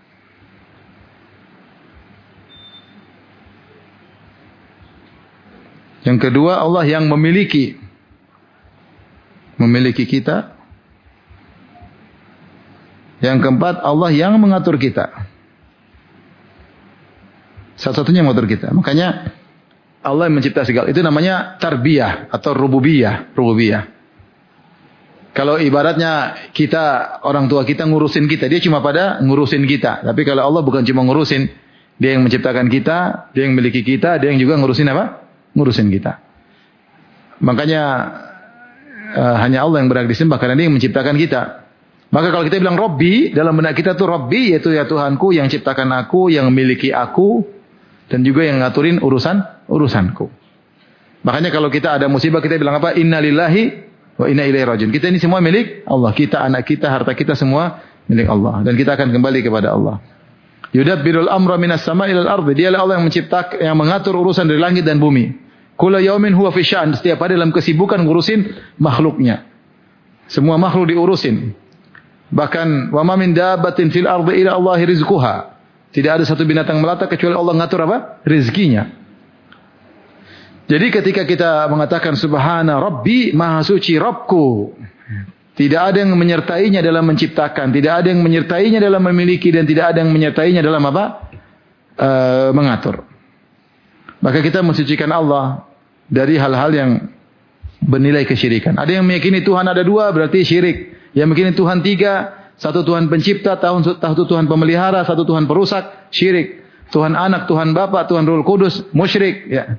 Yang kedua, Allah yang memiliki, memiliki kita. Yang keempat, Allah yang mengatur kita. Satu-satunya yang mengatur kita. Makanya Allah yang mencipta segala. Itu namanya tarbiyah atau rububiyah. Rububiyah. Kalau ibaratnya kita, orang tua kita ngurusin kita. Dia cuma pada ngurusin kita. Tapi kalau Allah bukan cuma ngurusin. Dia yang menciptakan kita. Dia yang memiliki kita. Dia yang juga ngurusin apa? Ngurusin kita. Makanya uh, hanya Allah yang berhak disembah. Karena dia yang menciptakan kita. Maka kalau kita bilang Rabbi, dalam benak kita tuh Rabbi, yaitu ya Tuhanku yang ciptakan aku, yang memiliki aku, dan juga yang ngaturin urusan urusanku. Makanya kalau kita ada musibah, kita bilang apa? Inna lillahi wa inna ilaihi rajiun. Kita ini semua milik Allah. Kita, anak kita, harta kita semua milik Allah. Dan kita akan kembali kepada Allah. Yudabbirul amra minas sama ilal ardi. Dialah Allah yang menciptakan, yang mengatur urusan dari langit dan bumi. Kula yaumin huwa fi sya'an. Setiap hari dalam kesibukan ngurusin makhluknya. Semua makhluk diurusin. Bahkan wa ma min dabbatin fil ardi illa Allahi rizquha. Tidak ada satu binatang melata kecuali Allah ngatur apa? Rezekinya. Jadi ketika kita mengatakan subhana rabbi, maha suci Rabbku. Tidak ada yang menyertainya dalam menciptakan, tidak ada yang menyertainya dalam memiliki, dan tidak ada yang menyertainya dalam apa? E, mengatur. Maka kita mensucikan Allah dari hal-hal yang bernilai kesyirikan. Ada yang meyakini Tuhan ada dua, berarti syirik. Yang meyakini Tuhan tiga, satu Tuhan pencipta, satu Tuhan pemelihara, satu Tuhan perusak, syirik. Tuhan anak, Tuhan bapa, Tuhan Roh Kudus, musyrik. Ya.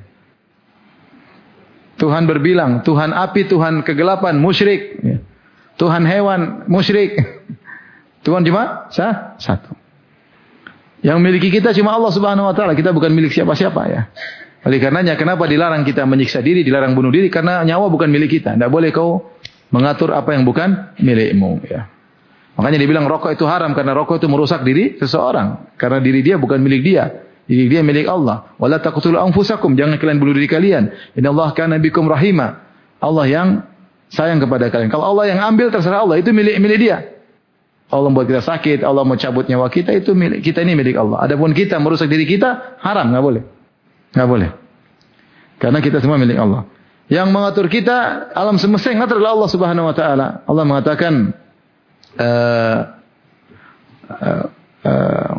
Tuhan berbilang, Tuhan api, Tuhan kegelapan, musyrik. Ya. Tuhan hewan, musyrik. Tuhan cuma sah? Satu. Yang memiliki kita cuma Allah Subhanahu Wa Taala. Kita bukan milik siapa-siapa ya. Oleh karenanya, kenapa dilarang kita menyiksa diri, dilarang bunuh diri? Karena nyawa bukan milik kita. Tidak boleh kau mengatur apa yang bukan milikmu. Ya. Makanya dibilang rokok itu haram karena rokok itu merusak diri seseorang. Karena diri dia bukan milik dia. Diri dia milik Allah. Wala taqtulu anfusakum. Jangan kalian bunuh diri kalian. Innallaha kana bikum rahima. Allah yang sayang kepada kalian. Kalau Allah yang ambil terserah Allah. Itu milik milik dia. Allah membuat kita sakit. Allah mau cabut nyawa kita. Itu milik kita, ini milik Allah. Adapun kita merusak diri kita haram. Nggak boleh. Nggak boleh. Karena kita semua milik Allah. Yang mengatur kita alam semesta yang mengatur adalah Allah Subhanahu Wa Taala. Allah mengatakan uh, uh, uh,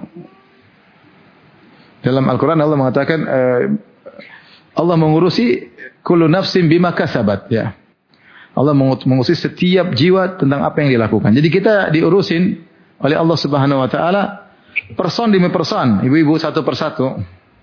dalam Al-Quran Allah mengatakan uh, Allah mengurusi kullu nafsin bima kasabat. Ya. Allah mengurusi setiap jiwa tentang apa yang dilakukan. Jadi kita diurusin oleh Allah Subhanahu Wa Taala person demi person, ibu-ibu satu persatu.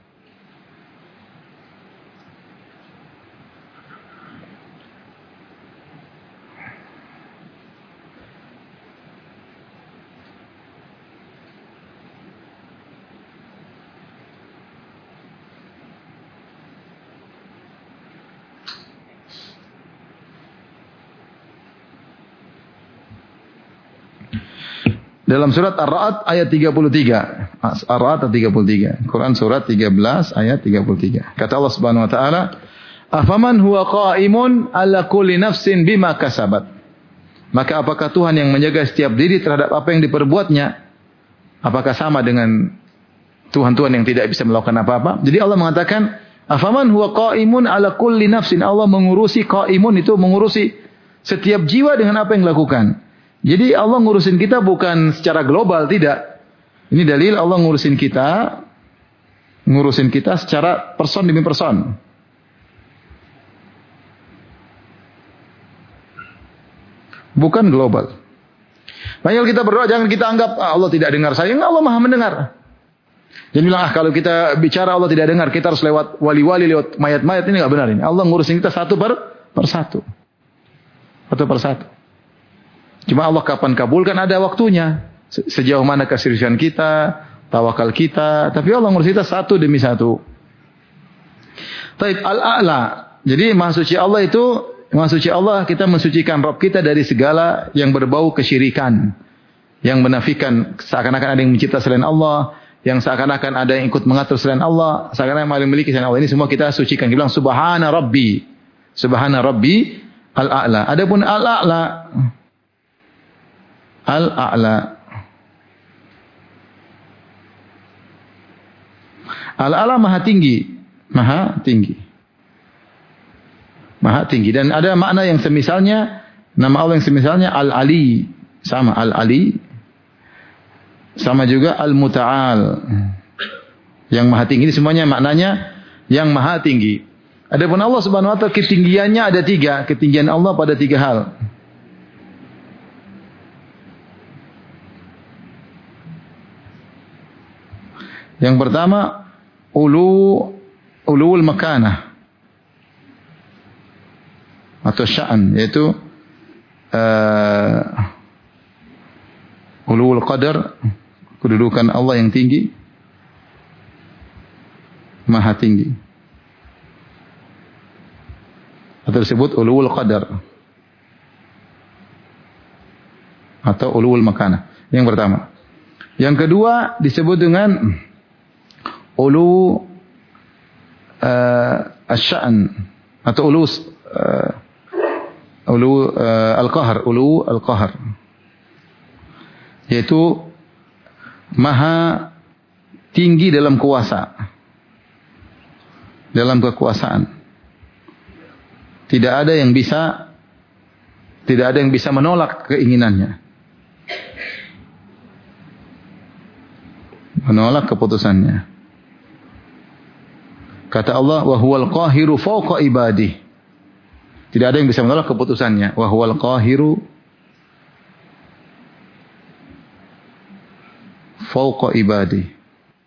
Dalam surat Ar-Ra'd ayat tiga puluh tiga. Ar-Ra'd ayat tiga puluh tiga. Quran surat tiga belas ayat tiga puluh tiga. Kata Allah Subhanahu wa taala, "Afaman huwa qa'imun 'ala kulli nafsin bima kasabat." Maka apakah Tuhan yang menjaga setiap diri terhadap apa yang diperbuatnya? Apakah sama dengan Tuhan-Tuhan yang tidak bisa melakukan apa-apa? Jadi Allah mengatakan, "Afaman huwa qa'imun 'ala kulli nafsin." Allah mengurusi, qa'imun itu mengurusi setiap jiwa dengan apa yang dilakukan. Jadi Allah ngurusin kita bukan secara global, tidak. Ini dalil Allah ngurusin kita, ngurusin kita secara person demi person. Bukan global. Makanya kita berdoa jangan kita anggap ah, Allah tidak dengar saya, Allah Maha mendengar. Jangan bilang ah kalau kita bicara Allah tidak dengar, kita harus lewat wali-wali, lewat mayat-mayat, ini enggak benar ini. Allah ngurusin kita satu per persatu. Satu persatu. Cuma Allah kapan kabulkan ada waktunya. Sejauh mana keseriusan kita, tawakal kita, tapi Allah ngurus kita satu demi satu. Taib al-a'la. Jadi Maha Suci Allah itu, Maha Suci Allah kita mensucikan Rabb kita dari segala yang berbau kesyirikan, yang menafikan seakan-akan ada yang mencipta selain Allah, yang seakan-akan ada yang ikut mengatur selain Allah, seakan-akan yang memiliki selain Allah. Ini semua kita sucikan. Kita bilang subhana rabbi. Subhana rabbi al-a'la. Adapun al-a'la, al-a'la, al-a'la maha tinggi, maha tinggi, maha tinggi. Dan ada makna yang semisalnya, nama Allah yang semisalnya al-ali, sama al-ali, sama juga al-muta'al, yang maha tinggi. Ini semuanya maknanya yang maha tinggi. Adapun Allah Subhanahu wa taala ketinggiannya ada tiga, ketinggian Allah pada tiga hal. Yang pertama, ulu ulul makanah atau sya'an, yaitu uh, ulul qadar, kedudukan Allah yang tinggi, maha tinggi. Atau disebut ulul qadar atau ulul makanah. Yang pertama. Yang kedua disebut dengan ulu uh, asy-sya'n atau ulu uh, ulu uh, al-qahr, ulu al-qahr, yaitu maha tinggi dalam kuasa, dalam kekuasaan. Tidak ada yang bisa tidak ada yang bisa menolak keinginannya, menolak keputusannya. Kata Allah, wa huwal qahiru fawqa ibadih. Tidak ada yang bisa menolak keputusannya. Wa huwal qahiru fawqa ibadih.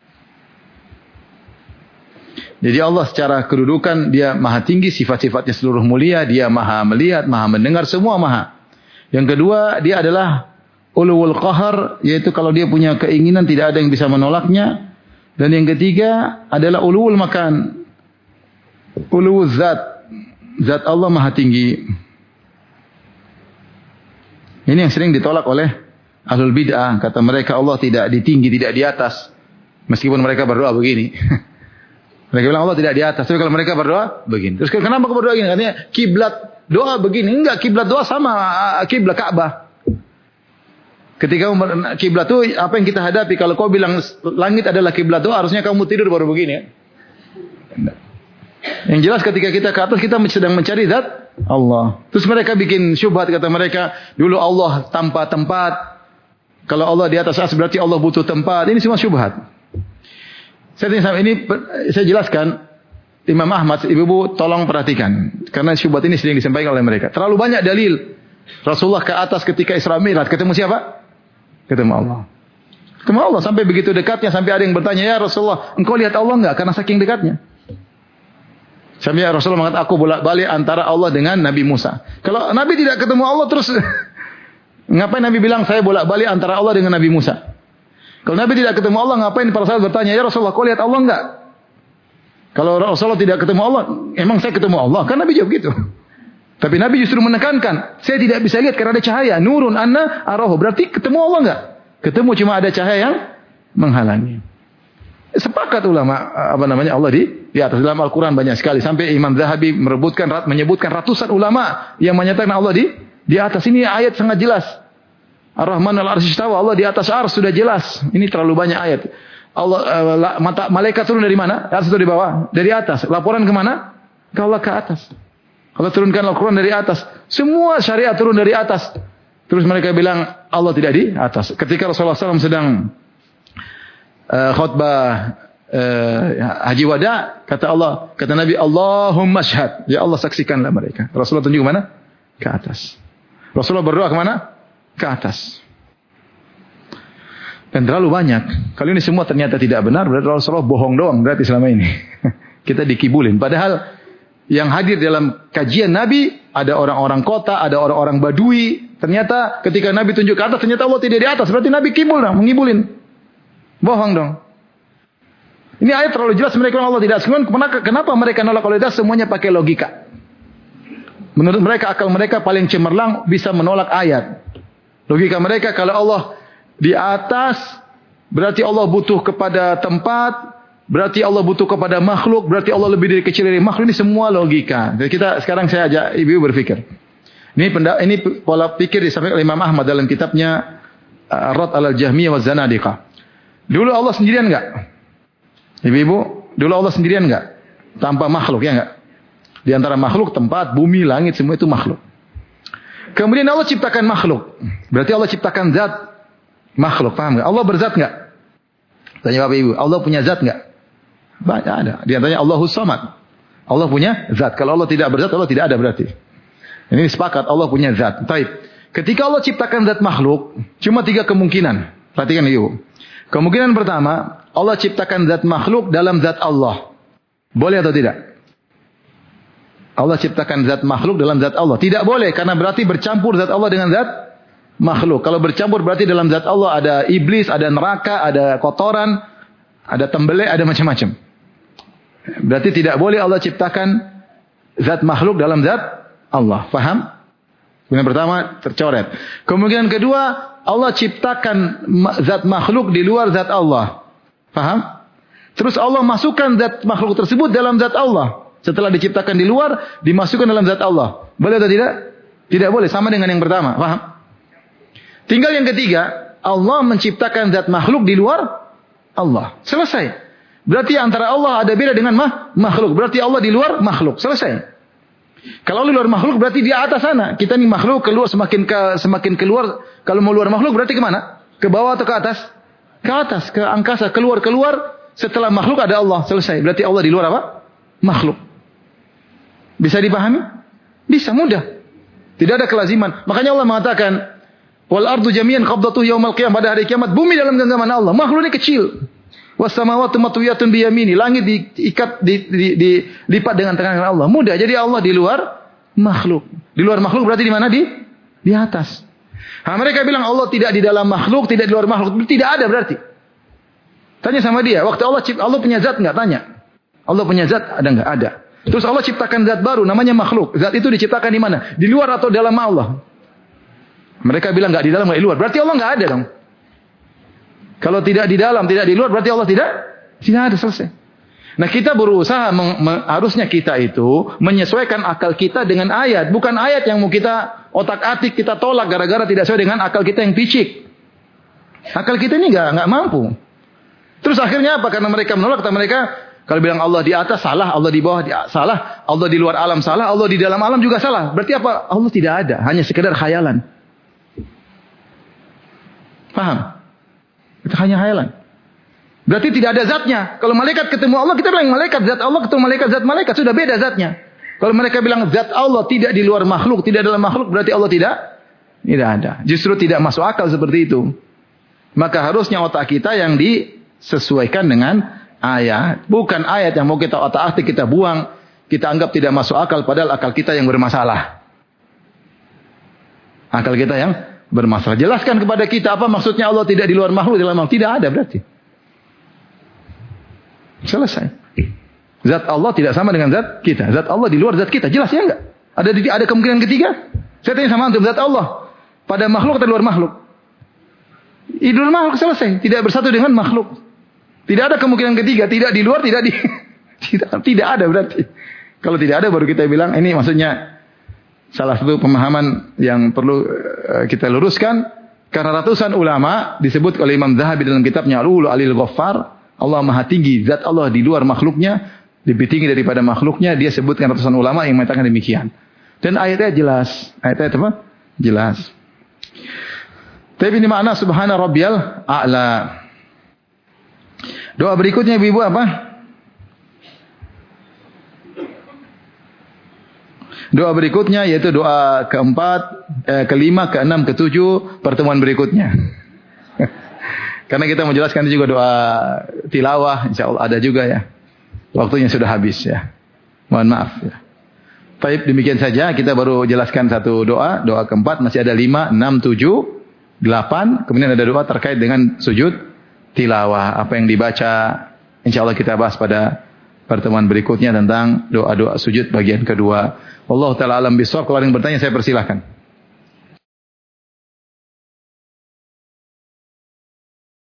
Jadi Allah secara kedudukan dia maha tinggi, sifat-sifatnya seluruh mulia, dia maha melihat, maha mendengar, semua maha. Yang kedua, dia adalah ulul qahar, yaitu kalau dia punya keinginan tidak ada yang bisa menolaknya. Dan yang ketiga adalah ulul makan, ulul zat, zat Allah maha tinggi. Ini yang sering ditolak oleh ahlul bid'ah, kata mereka Allah tidak di tinggi, tidak di atas, meskipun mereka berdoa begini. Mereka bilang Allah tidak di atas, tapi kalau mereka berdoa begini. Terus kenapa kau berdoa begini? Katanya kiblat doa begini. Enggak, kiblat doa sama kiblat Ka'bah. Ketika kiblat itu apa yang kita hadapi? Kalau kau bilang langit adalah kiblat doa, harusnya kamu tidur baru begini. Yang jelas ketika kita ke atas kita sedang mencari zat Allah. Terus mereka bikin syubhat, kata mereka dulu Allah tanpa tempat. Kalau Allah di atas ars berarti Allah butuh tempat. Ini semua syubhat. Saya ini saya jelaskan, Imam Ahmad, ibu-ibu tolong perhatikan, karena syubhat ini sering disampaikan oleh mereka. Terlalu banyak dalil Rasulullah ke atas ketika Isra Mi'raj, ketemu siapa? Ketemu Allah. Ketemu Allah sampai begitu dekatnya, sampai ada yang bertanya, ya Rasulullah, engkau lihat Allah enggak? Karena saking dekatnya. Sampai Rasulullah mengatakan, aku bolak-balik antara Allah dengan Nabi Musa. Kalau Nabi tidak ketemu Allah terus, ngapain Nabi bilang saya bolak-balik antara Allah dengan Nabi Musa? Kalau Nabi tidak ketemu Allah, ngapain para sahabat bertanya, ya Rasulullah, kau lihat Allah enggak? Kalau Rasulullah tidak ketemu Allah, emang saya ketemu Allah? Kan Nabi jawab gitu. Tapi Nabi justru menekankan, saya tidak bisa lihat karena ada cahaya. Nurun anna arahu. Berarti ketemu Allah enggak? Ketemu, cuma ada cahaya yang menghalangi. Sepakat ulama, apa namanya, Allah di, di atas. Dalam Al-Quran banyak sekali. Sampai Imam Zahabi merebutkan, menyebutkan ratusan ulama yang menyatakan Allah di, di atas. Ini ayat sangat jelas. Ar-Rahman al-Arsy istawa, Allah di atas ars, sudah jelas. Ini terlalu banyak ayat. Allah uh, mata malaikat turun dari mana? Dari atas atau di bawah? Dari atas. Laporan ke mana? Ke Allah ke atas. Allah turunkan Al-Quran dari atas. Semua syariat turun dari atas. Terus mereka bilang Allah tidak di atas. Ketika Rasulullah shallallahu alaihi wasallam sedang uh, khutbah uh, haji wada, kata Allah, kata Nabi, Allahumma syhad. Ya Allah, saksikanlah mereka. Rasulullah tunjuk ke mana? Ke atas. Rasulullah berdoa ke mana? Ke atas. Dan terlalu banyak. Kalau ini semua ternyata tidak benar, berarti Rasulullah bohong doang berarti selama ini. Kita dikibulin. Padahal yang hadir dalam kajian Nabi ada orang-orang kota, ada orang-orang Badui. Ternyata ketika Nabi tunjuk ke atas, ternyata Allah tidak di atas. Berarti Nabi kibul, nah, mengibulin. Bohong dong. Ini ayat terlalu jelas mereka bilang Allah tidak. Kenapa mereka nolak Allah tidak? Semuanya pakai logika. Menurut mereka, akal mereka paling cemerlang bisa menolak ayat. Logika mereka, kalau Allah di atas, berarti Allah butuh kepada tempat, berarti Allah butuh kepada makhluk, berarti Allah lebih dari kecil dari makhluk. Ini semua logika. Jadi kita sekarang saya ajak ibu berpikir. Ini ini pola pikir disampaikan oleh Imam Ahmad dalam kitabnya Ar-Rad 'alal Jahmiyah wa Zanadiqah. Dulu Allah sendirian enggak? Ibu-ibu, dulu Allah sendirian enggak? Tanpa makhluk, ya enggak? Di antara makhluk, tempat, bumi, langit, semua itu makhluk. Kemudian Allah ciptakan makhluk. Berarti Allah ciptakan zat makhluk, paham enggak? Allah berzat enggak? Tanya Bapak Ibu, Allah punya zat enggak? Banyak ada. Di antaranya Allahus Samad. Allah punya zat. Kalau Allah tidak berzat, Allah tidak ada berarti. Ini sepakat, Allah punya zat. Taib. Ketika Allah ciptakan zat makhluk, cuma tiga kemungkinan. Perhatikan Ibu. Kemungkinan pertama, Allah ciptakan zat makhluk dalam zat Allah. Boleh atau tidak? Allah ciptakan zat makhluk dalam zat Allah. Tidak boleh, karena berarti bercampur zat Allah dengan zat makhluk. Kalau bercampur berarti dalam zat Allah ada iblis, ada neraka, ada kotoran, ada tembelek, ada macam-macam. Berarti tidak boleh Allah ciptakan zat makhluk dalam zat Allah. Faham? Kemungkinan pertama tercoret. Kemungkinan kedua, Allah ciptakan zat makhluk di luar zat Allah. Faham? Terus Allah masukkan zat makhluk tersebut dalam zat Allah. Setelah diciptakan di luar, dimasukkan dalam zat Allah. Boleh atau tidak? Tidak boleh. Sama dengan yang pertama. Faham? Tinggal yang ketiga, Allah menciptakan zat makhluk di luar Allah. Selesai. Berarti antara Allah ada beda dengan mah, makhluk. Berarti Allah di luar makhluk. Selesai. Kalau di luar makhluk berarti di atas sana. Kita nih makhluk keluar semakin ke, semakin keluar. Kalau mau luar makhluk berarti kemana? Ke bawah atau ke atas? Ke atas, ke angkasa. Keluar keluar. Setelah makhluk ada Allah. Selesai. Berarti Allah di luar apa? Makhluk. Bisa dipahami? Bisa, mudah. Tidak ada kelaziman. Makanya Allah mengatakan, wal ardu jami'an qabdatuhu yaumal qiyamah. Pada hari kiamat bumi dalam genggaman Allah. Makhluk ini kecil. Was samawati matwiyatun biyamini. Langit diikat di, di, di, dilipat dengan tangan Allah. Mudah. Jadi Allah di luar makhluk. Di luar makhluk berarti di mana? Di di atas. Nah, mereka bilang Allah tidak di dalam makhluk, tidak di luar makhluk. Tidak ada berarti. Tanya sama dia, waktu Allah cipta, Allah punya zat enggak? Tanya. Allah punya zat ada enggak? Ada. Terus Allah ciptakan zat baru namanya makhluk. Zat itu diciptakan di mana? Di luar atau dalam Allah? Mereka bilang enggak di dalam, enggak di luar. Berarti Allah enggak ada dong. Kalau tidak di dalam, tidak di luar, berarti Allah tidak tidak ada, selesai. Nah, kita berusaha meng, meng, harusnya kita itu menyesuaikan akal kita dengan ayat, bukan ayat yang mau kita otak-atik, kita tolak gara-gara tidak sesuai dengan akal kita yang picik. Akal kita ini enggak enggak mampu. Terus akhirnya apa? Karena mereka menolak, kata mereka, kalau bilang Allah di atas salah, Allah di bawah di, salah, Allah di luar alam salah, Allah di dalam alam juga salah. Berarti apa? Allah tidak ada, hanya sekedar khayalan. Paham? Itu hanya khayalan. Berarti tidak ada zatnya. Kalau malaikat ketemu Allah, kita bilang malaikat, zat Allah ketemu malaikat, zat malaikat, sudah beda zatnya. Kalau mereka bilang zat Allah tidak di luar makhluk, tidak dalam makhluk, berarti Allah tidak tidak ada. Justru tidak masuk akal seperti itu. Maka harusnya otak kita yang disesuaikan dengan ayat. Bukan ayat yang mau kita otak-atik, kita buang, kita anggap tidak masuk akal, padahal akal kita yang bermasalah. Akal kita yang bermasalah. Jelaskan kepada kita apa maksudnya Allah tidak di luar makhluk, di dalam makhluk. Tidak ada berarti. Selesai. Zat Allah tidak sama dengan zat kita. Zat Allah di luar zat kita. Jelas ya enggak? Ada ada kemungkinan ketiga? Saya tanya sama antum, zat Allah pada makhluk atau di luar makhluk? Di luar makhluk, selesai. Tidak bersatu dengan makhluk. Tidak ada kemungkinan ketiga. Tidak di luar, tidak di tidak, tidak ada berarti. Kalau tidak ada baru kita bilang ini maksudnya salah satu pemahaman yang perlu uh, kita luruskan, karena ratusan ulama disebut oleh Imam Zahabi dalam kitabnya Al-Ulu Alil Ghaffar, Allah Maha Tinggi, zat Allah di luar makhluknya, lebih tinggi daripada makhluknya, dia sebutkan ratusan ulama yang mengatakan demikian. Dan ayatnya jelas. Ayatnya apa? Jelas. Tapi ini makna subhana rabbiyal a'la. Doa berikutnya ibu-ibu apa? Doa berikutnya yaitu doa keempat, eh, kelima, keenam, ketujuh pertemuan berikutnya. Karena kita menjelaskan juga doa tilawah, insya Allah ada juga ya. Waktunya sudah habis ya. Mohon maaf ya. Baik, demikian saja kita baru jelaskan satu doa, doa keempat, masih ada lima, enam, tujuh, delapan, kemudian ada doa terkait dengan sujud tilawah, apa yang dibaca. Insyaallah kita bahas pada pertemuan berikutnya tentang doa-doa sujud bagian kedua. Wallahu taala alam bisawab. Kalau ada yang bertanya saya persilahkan.